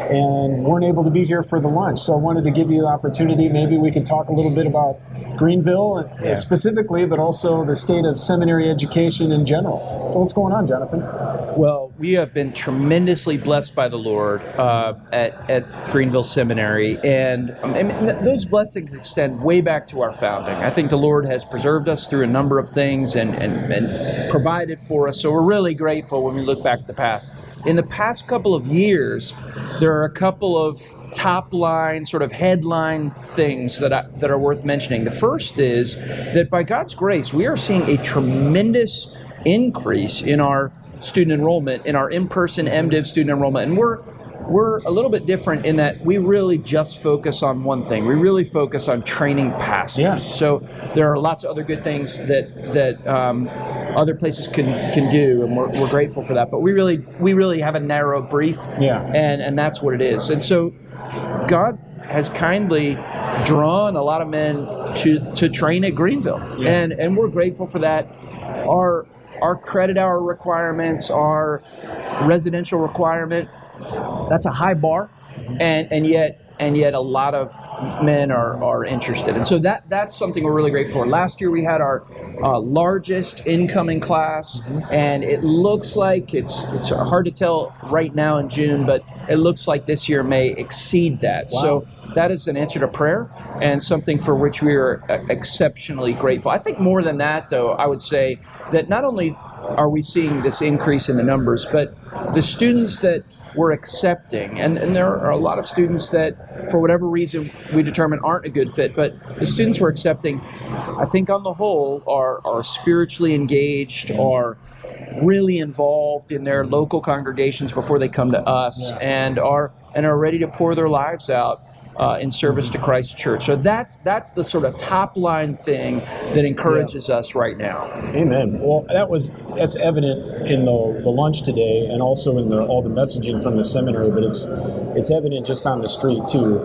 and weren't able to be here for the lunch. So I wanted to give you the opportunity. Maybe we could talk a little bit about Greenville yeah. specifically, but also the state of seminary education in general. What's going on, Jonathan? Well, we have been tremendously blessed by the Lord uh, at, at Greenville Seminary, and, and those blessings extend way back to our founding. I think the Lord has preserved us through a number of things and, and, and provided for us, so we're really grateful when we look back at the past. In the past couple of years, there are a couple of top line, sort of headline things that I, that are worth mentioning. The first is that by God's grace, we are seeing a tremendous increase in our student enrollment, in our in-person MDiv student enrollment, and we're We're a little bit different in that we really just focus on one thing. We really focus on training pastors. Yeah. So there are lots of other good things that that um, other places can can do, and we're, we're grateful for that. But we really we really have a narrow brief, yeah. and and that's what it is. And so God has kindly drawn a lot of men to to train at Greenville, yeah. and and we're grateful for that. Our our credit hour requirements, our residential requirement. That's a high bar, and, and yet and yet a lot of men are, are interested. And so that that's something we're really grateful for. Last year we had our uh, largest incoming class, mm-hmm. and it looks like, it's it's hard to tell right now in June, but it looks like this year may exceed that. Wow. So that is an answer to prayer and something for which we are exceptionally grateful. I think more than that, though, I would say that not only are we seeing this increase in the numbers, but the students that we're accepting, and, and there are a lot of students that, for whatever reason, we determine aren't a good fit, but the students we're accepting, I think on the whole, are, are spiritually engaged, are really involved in their local congregations before they come to us, yeah. and are and are ready to pour their lives out Uh, in service to Christ Church. So that's that's the sort of top line thing that encourages yeah. us right now. Amen. Well, that was that's evident in the the lunch today, and also in the all the messaging from the seminary. But it's it's evident just on the street too.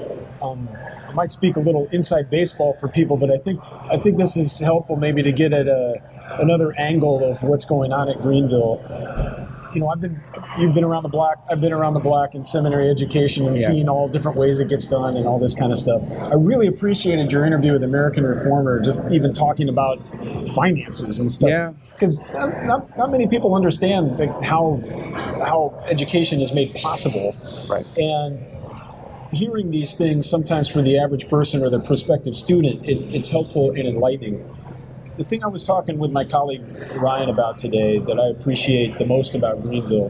Um, I might speak a little inside baseball for people, but I think I think this is helpful maybe to get at a, another angle of what's going on at Greenville. You know, I've been, you've been around the block, I've been around the block in seminary education and yeah. seen all different ways it gets done and all this kind of stuff. I really appreciated your interview with American Reformer, just even talking about finances and stuff. Yeah. Because not, not, not many people understand like, how how education is made possible. Right. And hearing these things sometimes for the average person or the prospective student, it, it's helpful and enlightening. The thing I was talking with my colleague Ryan about today that I appreciate the most about Greenville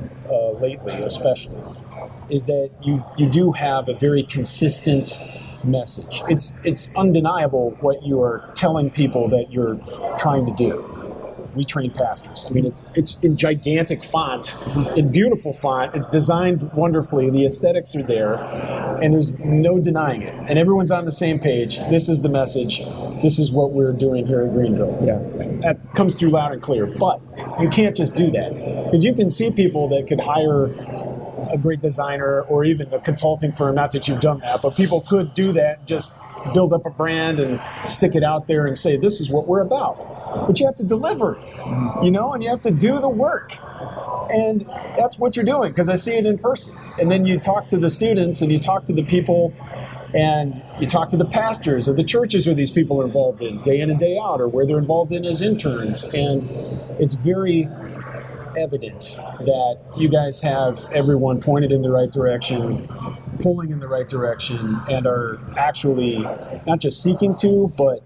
uh, lately especially is that you, you do have a very consistent message. It's it's undeniable what you are telling people that you're trying to do. We train pastors. I mean, it, it's in gigantic font, in beautiful font. It's designed wonderfully. The aesthetics are there, and there's no denying it. And everyone's on the same page. This is the message. This is what we're doing here at Greenville. Yeah. That comes through loud and clear. But you can't just do that, because you can see people that could hire a great designer or even a consulting firm. Not that you've done that, but people could do that. Just build up a brand and stick it out there and say, this is what we're about. But you have to deliver, you know, and you have to do the work. And that's what you're doing, because I see it in person. And then you talk to the students and you talk to the people and you talk to the pastors of the churches where these people are involved in day in and day out, or where they're involved in as interns. And it's very evident that you guys have everyone pointed in the right direction, pulling in the right direction, and are actually not just seeking to, but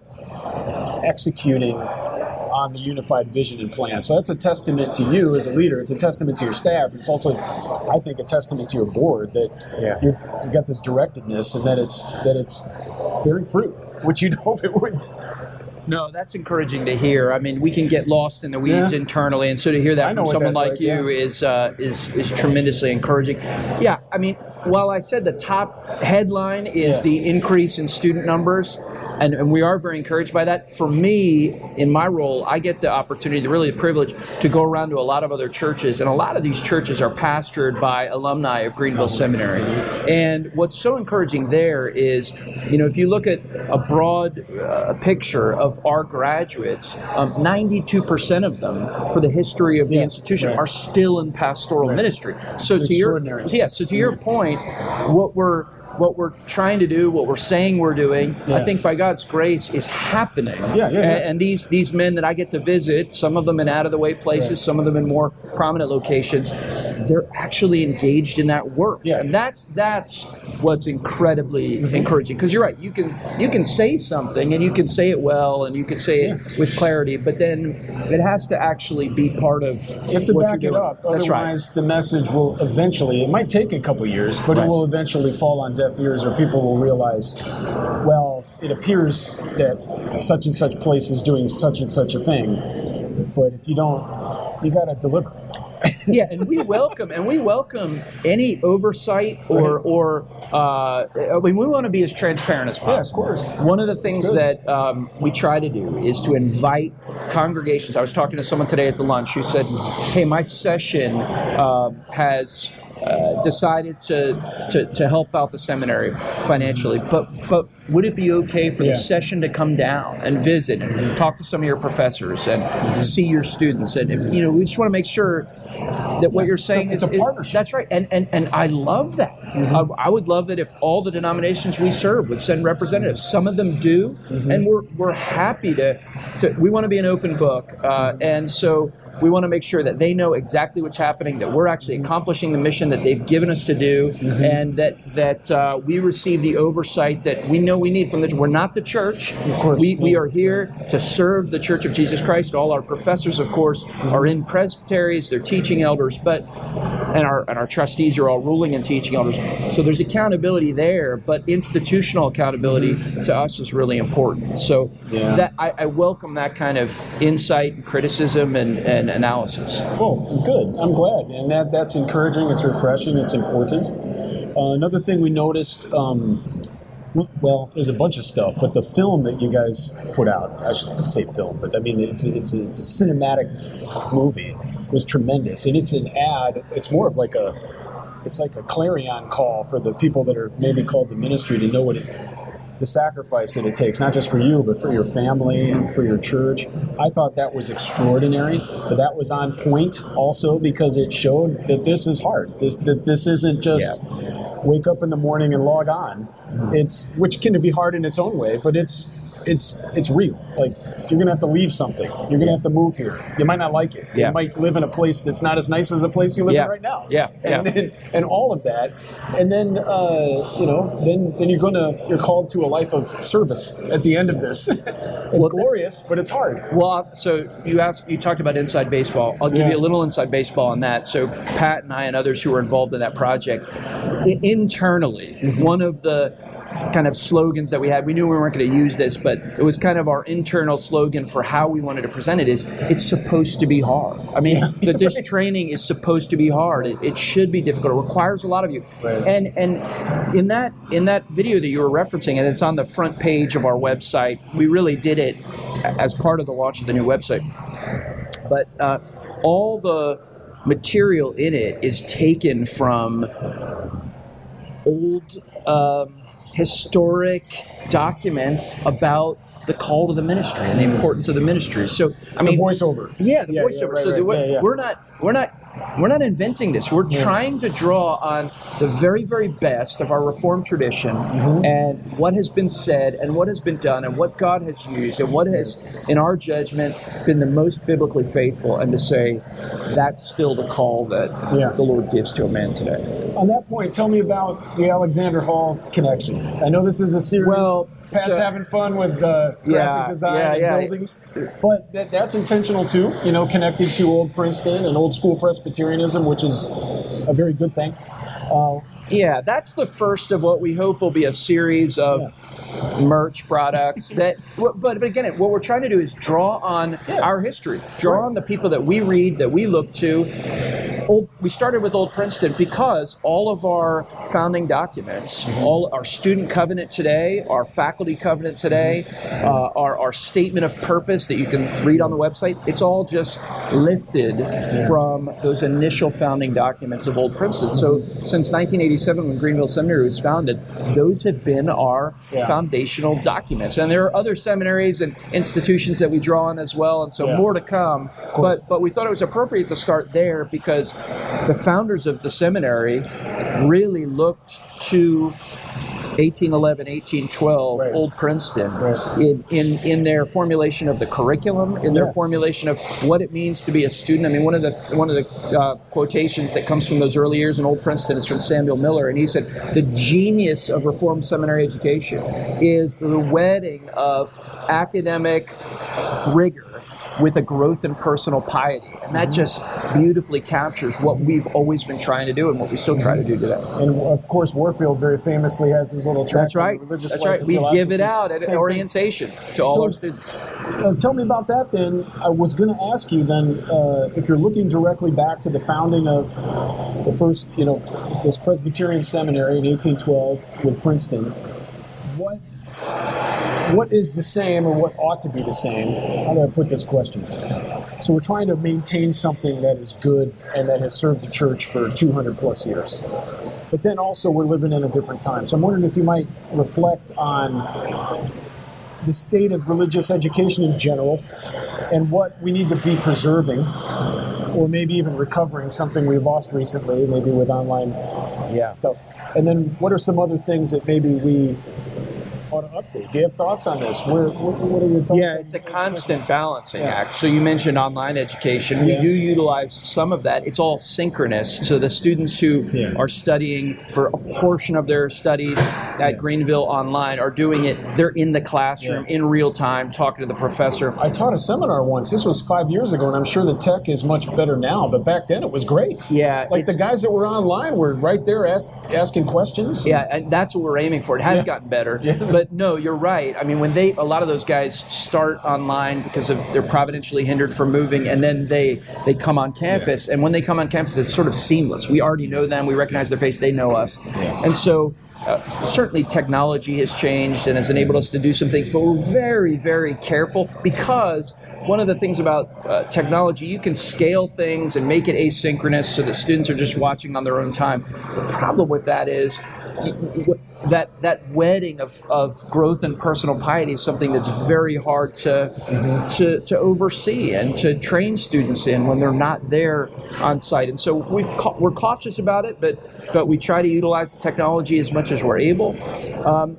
executing on the unified vision and plan. So that's a testament to you as a leader. It's a testament to your staff. It's also, I think, a testament to your board that Yeah. you're, you've got this directedness and that it's that it's bearing fruit, which you'd hope it would. No, that's encouraging to hear. I mean, we can get lost in the weeds Yeah. internally, and so to hear I that know from what someone that's like like, you yeah. is uh, is is tremendously encouraging. Yeah, I mean, while I said the top headline is Yeah. the increase in student numbers, and, and we are very encouraged by that. For me, in my role, I get the opportunity, really the privilege, to go around to a lot of other churches, and a lot of these churches are pastored by alumni of Greenville Seminary. And what's so encouraging there is, you know, if you look at a broad uh, picture of our graduates, um, ninety-two percent of them, for the history of the Yeah, institution, right. are still in pastoral ministry. So It's to your extraordinary. yeah, so to your point, what we're what we're trying to do, what we're saying we're doing, Yeah. I think by God's grace is happening. Yeah, yeah, yeah. And, and these these men that I get to visit, some of them in out of the way places, Right. some of them in more prominent locations, they're actually engaged in that work. Yeah. And that's that's what's incredibly encouraging. Because you're right, you can you can say something and you can say it well and you can say it with clarity, but then it has to actually be part of You have to what back you're it doing. up. That's right. Otherwise, the message will eventually, it might take a couple years, but Right. it will eventually fall on deaf ears, or people will realize, well, it appears that such and such place is doing such and such a thing. But if you don't, you got to deliver. Yeah, and we welcome and we welcome any oversight or or uh, I mean, we want to be as transparent as possible. of course. One of the things good. that um, we try to do is to invite congregations. I was talking to someone today at the lunch who said, "Hey, my session uh, has." Uh, decided to, to to help out the seminary financially, but but would it be okay for Yeah. the session to come down and visit and talk to some of your professors and see your students? And you know, we just want to make sure that what you're saying It's is a is- partnership. that's right, and and and I love that. I, I would love it if all the denominations we serve would send representatives. Some of them do, and we're we're happy to to. We want to be an open book, uh, and so. We want to make sure that they know exactly what's happening, that we're actually accomplishing the mission that they've given us to do, Mm-hmm. and that that uh, we receive the oversight that we know we need from the. We're not the church. Of course. We we are here to serve the Church of Jesus Christ. All our professors, of course, are in presbyteries. They're teaching elders, but and our and our trustees are all ruling and teaching elders. So there's accountability there, but institutional accountability to us is really important. So Yeah. that I, I welcome that kind of insight, and criticism, and, and analysis. Well, good. I'm glad, and that that's encouraging. It's refreshing. It's important. Uh, another thing we noticed. Um, well, there's a bunch of stuff, but the film that you guys put out, I should say film, but I mean, it's a, it's a, it's a cinematic movie, was tremendous. And it's an ad, it's more of like a, it's like a clarion call for the people that are maybe called to ministry to know what it, the sacrifice that it takes, not just for you, but for your family and for your church. I thought that was extraordinary, that that was on point also, because it showed that this is hard. This, that this isn't just wake up in the morning and log on. It's, which can be hard in its own way, but it's, it's, it's real. Like, you're going to have to leave something. You're going to have to move here. You might not like it. Yeah. You might live in a place that's not as nice as a place you live Yeah. in right now. Yeah. And, Yeah. and, and all of that. And then, uh, you know, then, then you're going to, you're called to a life of service at the end of this. It's glorious, but it's hard. Well, so you asked, you talked about inside baseball. I'll give Yeah. you a little inside baseball on that. So Pat and I and others who were involved in that project, i- internally, one of the kind of slogans that we had, we knew we weren't going to use this, but it was kind of our internal slogan for how we wanted to present it is, it's supposed to be hard. I mean, that this training is supposed to be hard. It, it should be difficult. It requires a lot of you. Right. And and in that in that video that you were referencing, and it's on the front page of our website, we really did it as part of the launch of the new website. But uh, all the material in it is taken from old um, historic documents about the call to the ministry and the importance of the ministry. So I mean, the voiceover. yeah, the Yeah, yeah, voiceover. right, so right. the way, Yeah, yeah. we're not we're not we're not inventing this. We're yeah. trying to draw on the very, very best of our Reformed tradition mm-hmm. and what has been said and what has been done and what God has used and what has, in our judgment, been the most biblically faithful, and to say that's still the call that yeah. the Lord gives to a man today. On that point, tell me about the Alexander Hall connection. I know this is a series. Well, Pat's so, having fun with uh, graphic yeah, design yeah, and yeah. buildings, but that, that's intentional too. You know, connected to Old Princeton and old school Presbyterianism, which is a very good thing. Uh, yeah, that's the first of what we hope will be a series of yeah. merch products. That, but, but again, what we're trying to do is draw on yeah. our history, draw right. on the people that we read, that we look to. Old, we started with Old Princeton because all of our founding documents, mm-hmm. all our student covenant today, our faculty covenant today, mm-hmm. uh, our, our statement of purpose that you can read on the website, it's all just lifted yeah. from those initial founding documents of Old Princeton. Mm-hmm. So since nineteen eighty-seven, when Greenville Seminary was founded, those have been our yeah. foundational documents. And there are other seminaries and institutions that we draw on as well, and so yeah. more to come. But but we thought it was appropriate to start there because the founders of the seminary really looked to eighteen eleven, eighteen twelve, right. Old Princeton, right. in, in in their formulation of the curriculum, in their yeah. formulation of what it means to be a student. I mean, one of the one of the uh, quotations that comes from those early years in Old Princeton is from Samuel Miller, and he said, "The genius of Reformed seminary education is the wedding of academic rigor with a growth in personal piety." And that just beautifully captures what we've always been trying to do and what we still try to do today. And of course, Warfield very famously has his little tract. That's right. Religious That's life right. We give it out at Same orientation thing. to all so, our students. Uh, tell me about that then. I was going to ask you then, uh, if you're looking directly back to the founding of the first, you know, this Presbyterian seminary in eighteen twelve with Princeton, what what is the same or what ought to be the same? How do I put this question? So we're trying to maintain something that is good and that has served the church for two hundred plus years. But then also we're living in a different time. So I'm wondering if you might reflect on the state of religious education in general and what we need to be preserving or maybe even recovering, something we lost recently, maybe with online yeah. stuff. And then what are some other things that maybe we ought to update? Do you have thoughts on this? Where, what, what are your thoughts? Yeah, it's a constant balancing yeah. act. So you mentioned online education. Yeah. We do utilize some of that. It's all synchronous. So the students who yeah. are studying for a portion of their studies at yeah. Greenville online are doing it. They're in the classroom yeah. in real time talking to the professor. I taught a seminar once. This was five years ago, and I'm sure the tech is much better now, but back then it was great. Yeah. Like the guys that were online were right there ask, asking questions. Yeah, and that's what we're aiming for. It has yeah. gotten better. Yeah. But no, you're right. I mean, when they, a lot of those guys start online because of they're providentially hindered from moving, and then they they come on campus, yeah. and when they come on campus, it's sort of seamless. We already know them. We recognize their face. They know us. Yeah. And so uh, certainly technology has changed and has enabled us to do some things, but we're very, very careful because one of the things about uh, technology, you can scale things and make it asynchronous so that students are just watching on their own time. The problem with that is that that wedding of, of growth and personal piety is something that's very hard to, mm-hmm. to to oversee and to train students in when they're not there on site. And so we've ca- we're cautious about it, but but we try to utilize the technology as much as we're able. Um,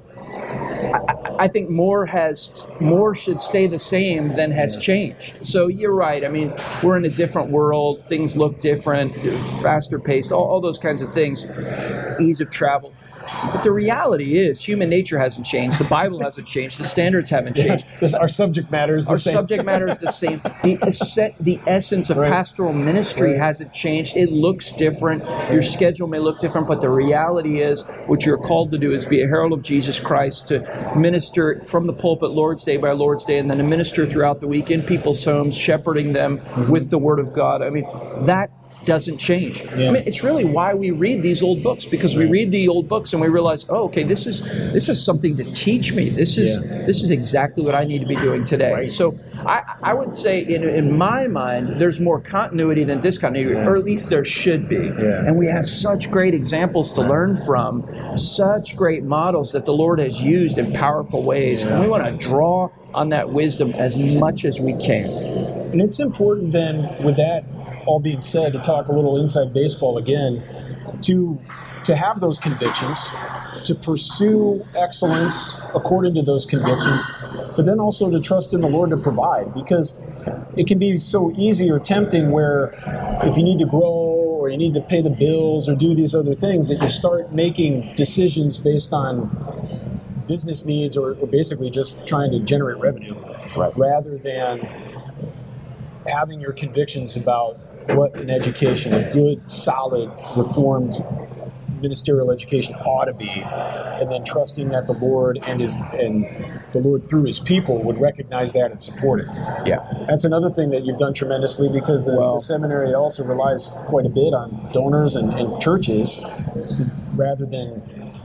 I, I think more has more should stay the same than has changed. So you're right. I mean, we're in a different world. Things look different, faster paced, all, all those kinds of things. Ease of travel. But the reality is human nature hasn't changed. The Bible hasn't changed. The standards haven't changed. Yeah, our subject matter is the our same. Our subject matter is the same. The, es- the essence of right. pastoral ministry right. hasn't changed. It looks different. Your schedule may look different, but the reality is what you're called to do is be a herald of Jesus Christ, to minister from the pulpit Lord's Day by Lord's Day, and then to minister throughout the week in people's homes, shepherding them mm-hmm. with the Word of God. I mean, that doesn't change. Yeah. I mean, it's really why we read these old books, because we read the old books and we realize, oh, okay, this is this is something to teach me. This is yeah. this is exactly what I need to be doing today. Right. So I, I would say, in in my mind, there's more continuity than discontinuity, yeah. or at least there should be. Yeah. And we have such great examples to learn from, such great models that the Lord has used in powerful ways, yeah. and we want to draw on that wisdom as much as we can. And it's important then with that all being said, to talk a little inside baseball again, to to have those convictions, to pursue excellence according to those convictions, but then also to trust in the Lord to provide, because it can be so easy or tempting where if you need to grow or you need to pay the bills or do these other things, that you start making decisions based on business needs or, or basically just trying to generate revenue, right, rather than having your convictions about what an education, a good, solid, reformed ministerial education ought to be, and then trusting that the Lord and his and the Lord through his people would recognize that and support it. Yeah, that's another thing that you've done tremendously, because the, well, the seminary also relies quite a bit on donors and, and churches, so rather than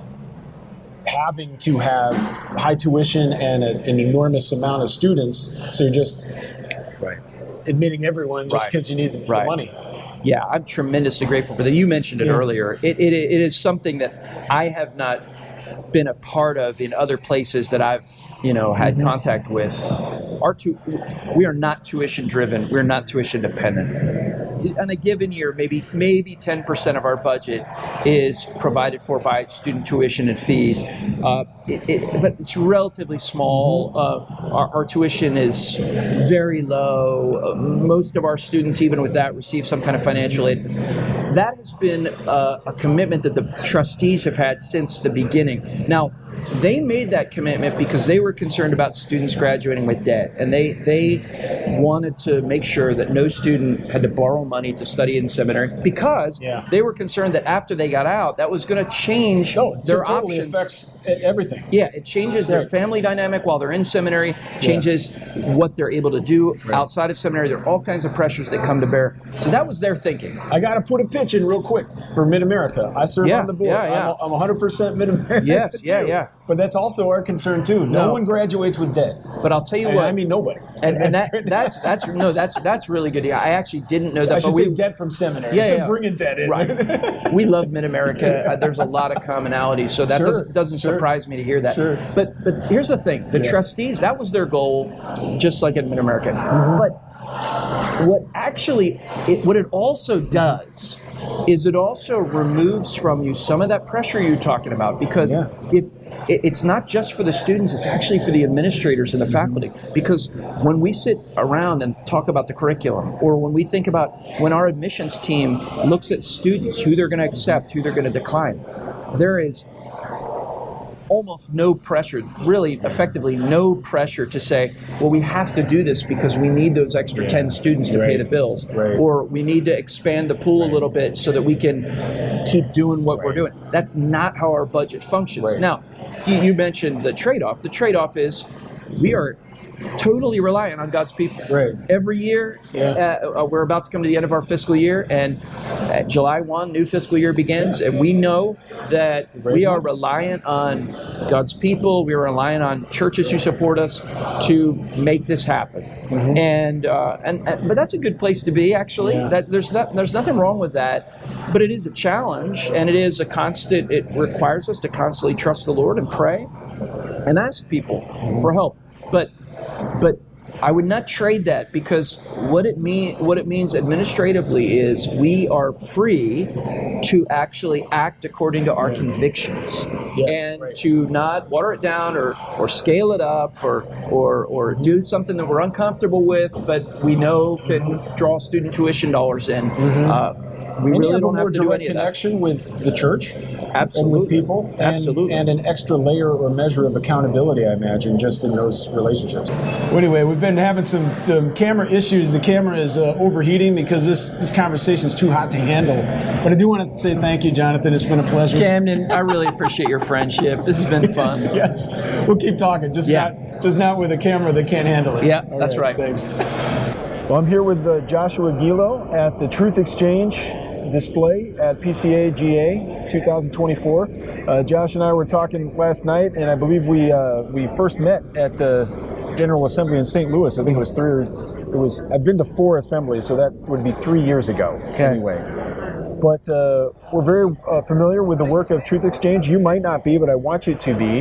having to have high tuition and a, an enormous amount of students. So you're just right. admitting everyone just right. because you need the, right. the money. Yeah, I'm tremendously grateful for that. You mentioned it yeah. earlier. It, it it is something that I have not been a part of in other places that I've, you know, had mm-hmm. contact with. Our tu- we are not tuition driven. We're not tuition dependent. On a given year, maybe maybe ten percent of our budget is provided for by student tuition and fees, uh, it, it, but it's relatively small. Uh, our, our tuition is very low. Uh, most of our students, even with that, receive some kind of financial aid. That has been uh, a commitment that the trustees have had since the beginning. Now, they made that commitment because they were concerned about students graduating with debt, and they they wanted to make sure that no student had to borrow money to study in seminary, because yeah. they were concerned that after they got out, that was going to change no, their totally options. Affects everything. Yeah, it changes their right. family dynamic while they're in seminary, changes yeah. what they're able to do right. outside of seminary. There are all kinds of pressures that come to bear. So that was their thinking. I got to put a pitch in real quick for Mid-America. I serve yeah, on the board. Yeah, yeah. I'm, I'm one hundred percent Mid-America. Yes, too. yeah, yeah. But that's also our concern too. No, no. one graduates with debt. But I'll tell you and what. I mean nobody. And, and that that's that's no that's that's really good. I actually didn't know that. I should but take we, debt from seminary. Yeah, yeah. Bringing debt in. Right. We love Mid-America. Uh, there's a lot of commonalities, so that sure, doesn't doesn't sure. surprise me to hear that. Sure. But but here's the thing: the yeah. trustees, that was their goal, just like at Mid-America. Mm-hmm. But what actually it, what it also does is it also removes from you some of that pressure you're talking about, because yeah. if it's not just for the students, it's actually for the administrators and the faculty. Because when we sit around and talk about the curriculum, or when we think about when our admissions team looks at students, who they're going to accept, who they're going to decline, there is almost no pressure, really effectively no pressure to say, well, we have to do this because we need those extra yeah. ten students to right. pay the bills. Right. Or we need to expand the pool right. a little bit so that we can keep doing what right. we're doing. That's not how our budget functions. Right. Now, you, you mentioned the trade-off. The trade-off is we are totally reliant on God's people. Right. Every year, yeah. uh, we're about to come to the end of our fiscal year, and at July first, new fiscal year begins, yeah. and we know that we are reliant on God's people. We are reliant on churches who support us to make this happen. Mm-hmm. And, uh, and and but that's a good place to be, actually. Yeah. That there's not, there's nothing wrong with that, but it is a challenge, and it is a constant. It requires us to constantly trust the Lord and pray and ask people mm-hmm. for help. But But I would not trade that, because what it mean what it means administratively is we are free to actually act according to our convictions, yeah, and right. to not water it down or, or scale it up or or or do something that we're uncomfortable with, but we know can draw student tuition dollars in. Mm-hmm. Uh, We and really you have don't a more have to do direct any of that. connection with the church, absolutely, and with people, and, absolutely, and an extra layer or measure of accountability, I imagine, just in those relationships. Well, anyway, we've been having some um, camera issues. The camera is uh, overheating because this this conversation is too hot to handle. But I do want to say thank you, Jonathan. It's been a pleasure. Camden, I really appreciate your friendship. This has been fun. Yes, we'll keep talking. Just yeah. not just not with a camera that can't handle it. Yeah, All that's right. right. Thanks. Well, I'm here with uh, Joshua Gilo at the Truth Exchange display at P C A G A twenty twenty-four. Uh, Josh and I were talking last night, and I believe we uh, we first met at the General Assembly in Saint Louis. I think it was three. Or, it was. I've been to four assemblies, so that would be three years ago. Okay. Anyway, but uh, we're very uh, familiar with the work of Truth Exchange. You might not be, but I want you to be.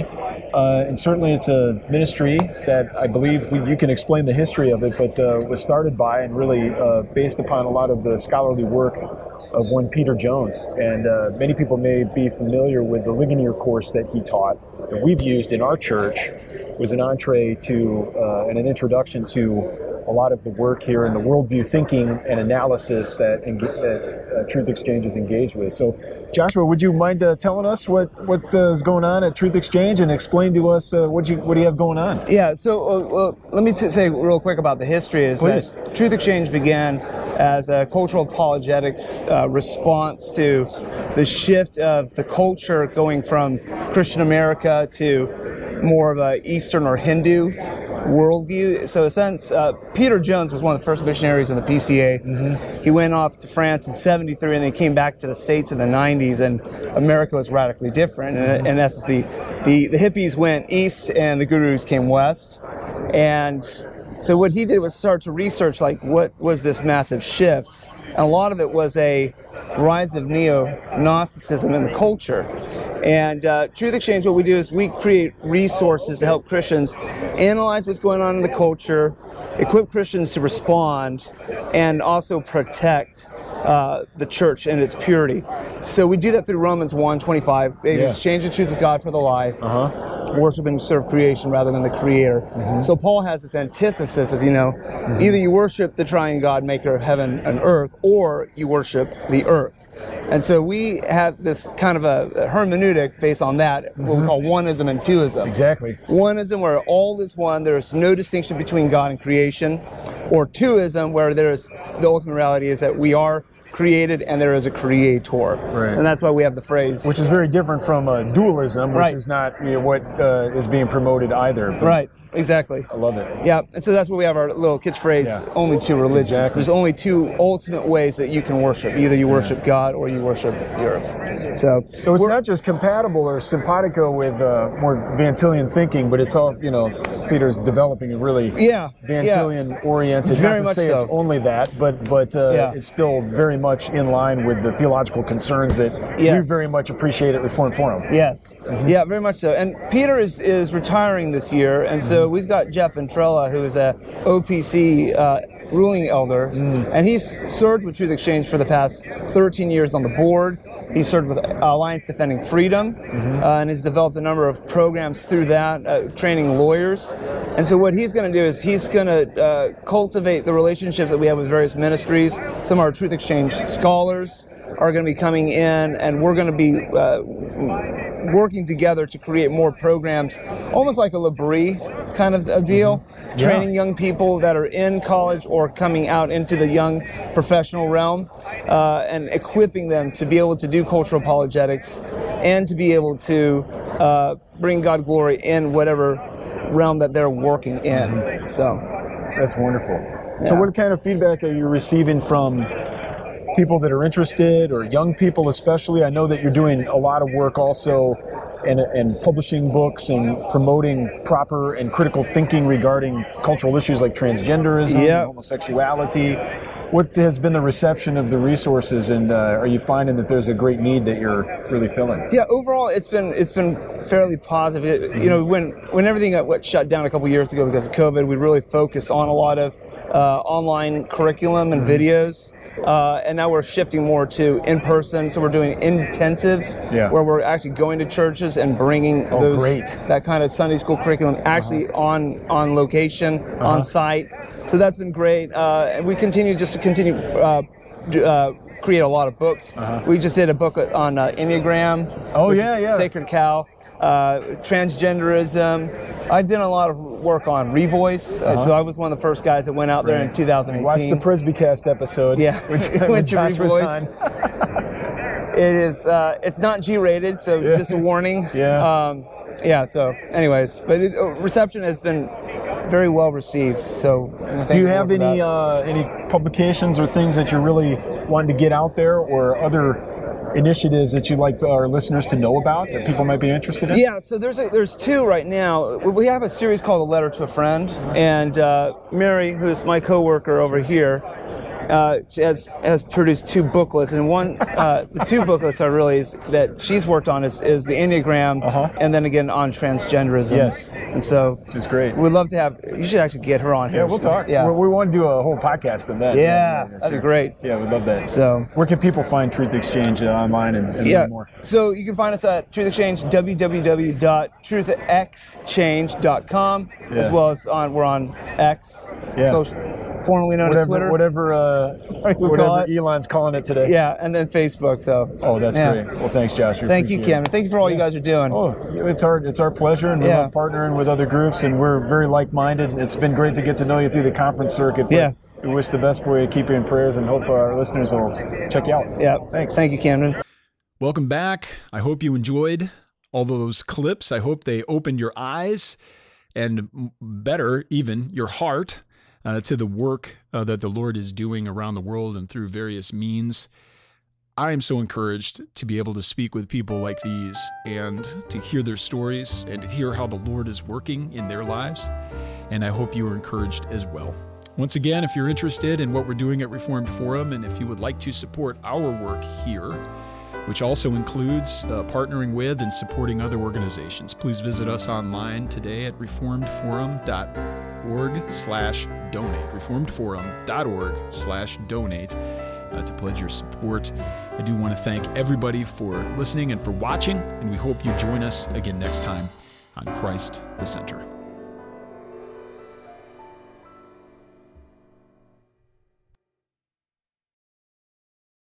Uh, and certainly it's a ministry that I believe we, you can explain the history of it, but uh, was started by and really uh, based upon a lot of the scholarly work of one Peter Jones. And uh, many people may be familiar with the Ligonier course that he taught, that we've used in our church. Was an entree to uh, and an introduction to a lot of the work here in the worldview thinking and analysis that, that uh, Truth Exchange is engaged with. So, Joshua, would you mind uh, telling us what what uh, is going on at Truth Exchange and explain to us uh, what you what do you have going on? Yeah. So, uh, well, let me t- say real quick about the history. Is Please. that Truth Exchange began as a cultural apologetics uh, response to the shift of the culture going from Christian America to more of a Eastern or Hindu worldview. So in a sense, uh, Peter Jones was one of the first missionaries in the P C A. Mm-hmm. He went off to France in seventy-three and then came back to the States in the nineties, and America was radically different. And in essence, the, the, the hippies went east and the gurus came west. And so what he did was start to research, like, what was this massive shift? And a lot of it was a rise of neo-Gnosticism in the culture. And uh, Truth Exchange, what we do is we create resources to help Christians analyze what's going on in the culture, equip Christians to respond, and also protect uh, the church and its purity. So we do that through Romans one twenty-five. They Yeah. exchange the truth of God for the lie. Uh-huh. Worship and serve creation rather than the creator. Mm-hmm. So Paul has this antithesis, as you know, mm-hmm. either you worship the triune God, maker of heaven and earth, or you worship the earth. And so we have this kind of a hermeneutic based on that, mm-hmm. what we call oneism and twoism. Exactly. Oneism, where all is one, there is no distinction between God and creation, or twoism, where there is the ultimate reality is that we are created and there is a creator. Right. And that's why we have the phrase. Which is very different from uh, dualism, which Right. is not you know, what uh, is being promoted either. But Right, exactly. I love it. Yeah, and so that's where we have our little catchphrase, Yeah. only two religions. Exactly. There's only two ultimate ways that you can worship. Either you worship God or you worship the earth. So, So it's not just compatible or simpatico with uh, more Van Tillian thinking, but it's all, you know, Peter's developing a really Yeah, Van yeah. Tillian oriented. Very not to much say so. it's only that, but but uh, Yeah. it's still very much in line with the theological concerns that Yes. we very much appreciate at Reformed Forum. Yes, yeah, very much so. And Peter is, is retiring this year, and so we've got Jeff Ventrella, who is a O P C uh, ruling elder, and he's served with Truth Exchange for the past thirteen years on the board. He's served with Alliance Defending Freedom, uh, and has developed a number of programs through that, uh, training lawyers. And so what he's going to do is he's going to uh, cultivate the relationships that we have with various ministries. Some of our Truth Exchange scholars are going to be coming in, and we're going to be uh, working together to create more programs, almost like a L'Abri kind of a deal, Mm-hmm. training young people that are in college or coming out into the young professional realm, uh, and equipping them to be able to do cultural apologetics and to be able to uh, bring God glory in whatever realm that they're working in. Mm-hmm. So That's wonderful. So Yeah. what kind of feedback are you receiving from people that are interested, or young people especially? I know that you're doing a lot of work also and, and publishing books and promoting proper and critical thinking regarding cultural issues like transgenderism, Yeah. homosexuality. What has been the reception of the resources, and uh, are you finding that there's a great need that you're really filling? Yeah, overall, it's been it's been fairly positive. It, you know, when when everything got what, shut down a couple years ago because of COVID, we really focused on a lot of uh, online curriculum and videos, uh, and now we're shifting more to in person. So we're doing intensives Yeah. where we're actually going to churches and bringing Oh, those great. that kind of Sunday school curriculum actually on on location, on site. So that's been great, uh, and we continue just to continue. Uh, do, uh, create a lot of books. We just did a book on uh, Enneagram. Oh, which yeah, is yeah. Sacred Cow, uh, transgenderism. I did a lot of work on Revoice, uh, so I was one of the first guys that went out there in two thousand eighteen. Watch the Presbycast episode. Yeah, which went to Josh was Revoice. on. It is. Uh, it's not G-rated, so Yeah. just a warning. Yeah. Um, yeah. So, anyways, but it, uh, reception has been very well received. So, thank Do you the have Lord for any that. uh, any publications or things that you're really wanting to get out there, or other initiatives that you'd like our listeners to know about that people might be interested in? Yeah, so there's a, there's two right now. We have a series called A Letter to a Friend, and uh, Mary, who's my coworker over here, uh, has has produced two booklets, and one uh, the two booklets are really is, that she's worked on is, is the Enneagram, Uh-huh. and then again on transgenderism. Yes. and so Which is great. We'd love to have. You should actually get her on here. Yeah, we'll talk. Yeah, We, we want to do a whole podcast on that. Yeah, that'd be great. Yeah, we'd love that. So, where can people find Truth Exchange uh, online and, and yeah. learn more? So you can find us at Truth Exchange, w w w dot truth exchange dot com, as Yeah. well as on we're on X, Yeah. social, formerly known as Whatever, Twitter. whatever, uh, call whatever it. Elon's calling it today. Yeah, and then Facebook. So. Oh, that's Yeah. great. Well, thanks, Josh. We Thank you, appreciate Kim. it. Thank you for all you guys are doing. Oh, it's our it's our pleasure, and we Yeah. love partnering with other groups, and we're very like-minded. It's been great to get to know you through the conference circuit. but Yeah. We wish the best for you. Keep you in prayers, and hope our listeners will check you out. Yeah. Thanks. Thank you, Camden. Welcome back. I hope you enjoyed all those clips. I hope they opened your eyes and better, even your heart uh, to the work uh, that the Lord is doing around the world and through various means. I am so encouraged to be able to speak with people like these and to hear their stories and to hear how the Lord is working in their lives. And I hope you are encouraged as well. Once again, if you're interested in what we're doing at Reformed Forum and if you would like to support our work here, which also includes uh, partnering with and supporting other organizations, please visit us online today at reformed forum dot org slash donate, reformed forum dot org slash donate uh, to pledge your support. I do want to thank everybody for listening and for watching, and we hope you join us again next time on Christ the Center.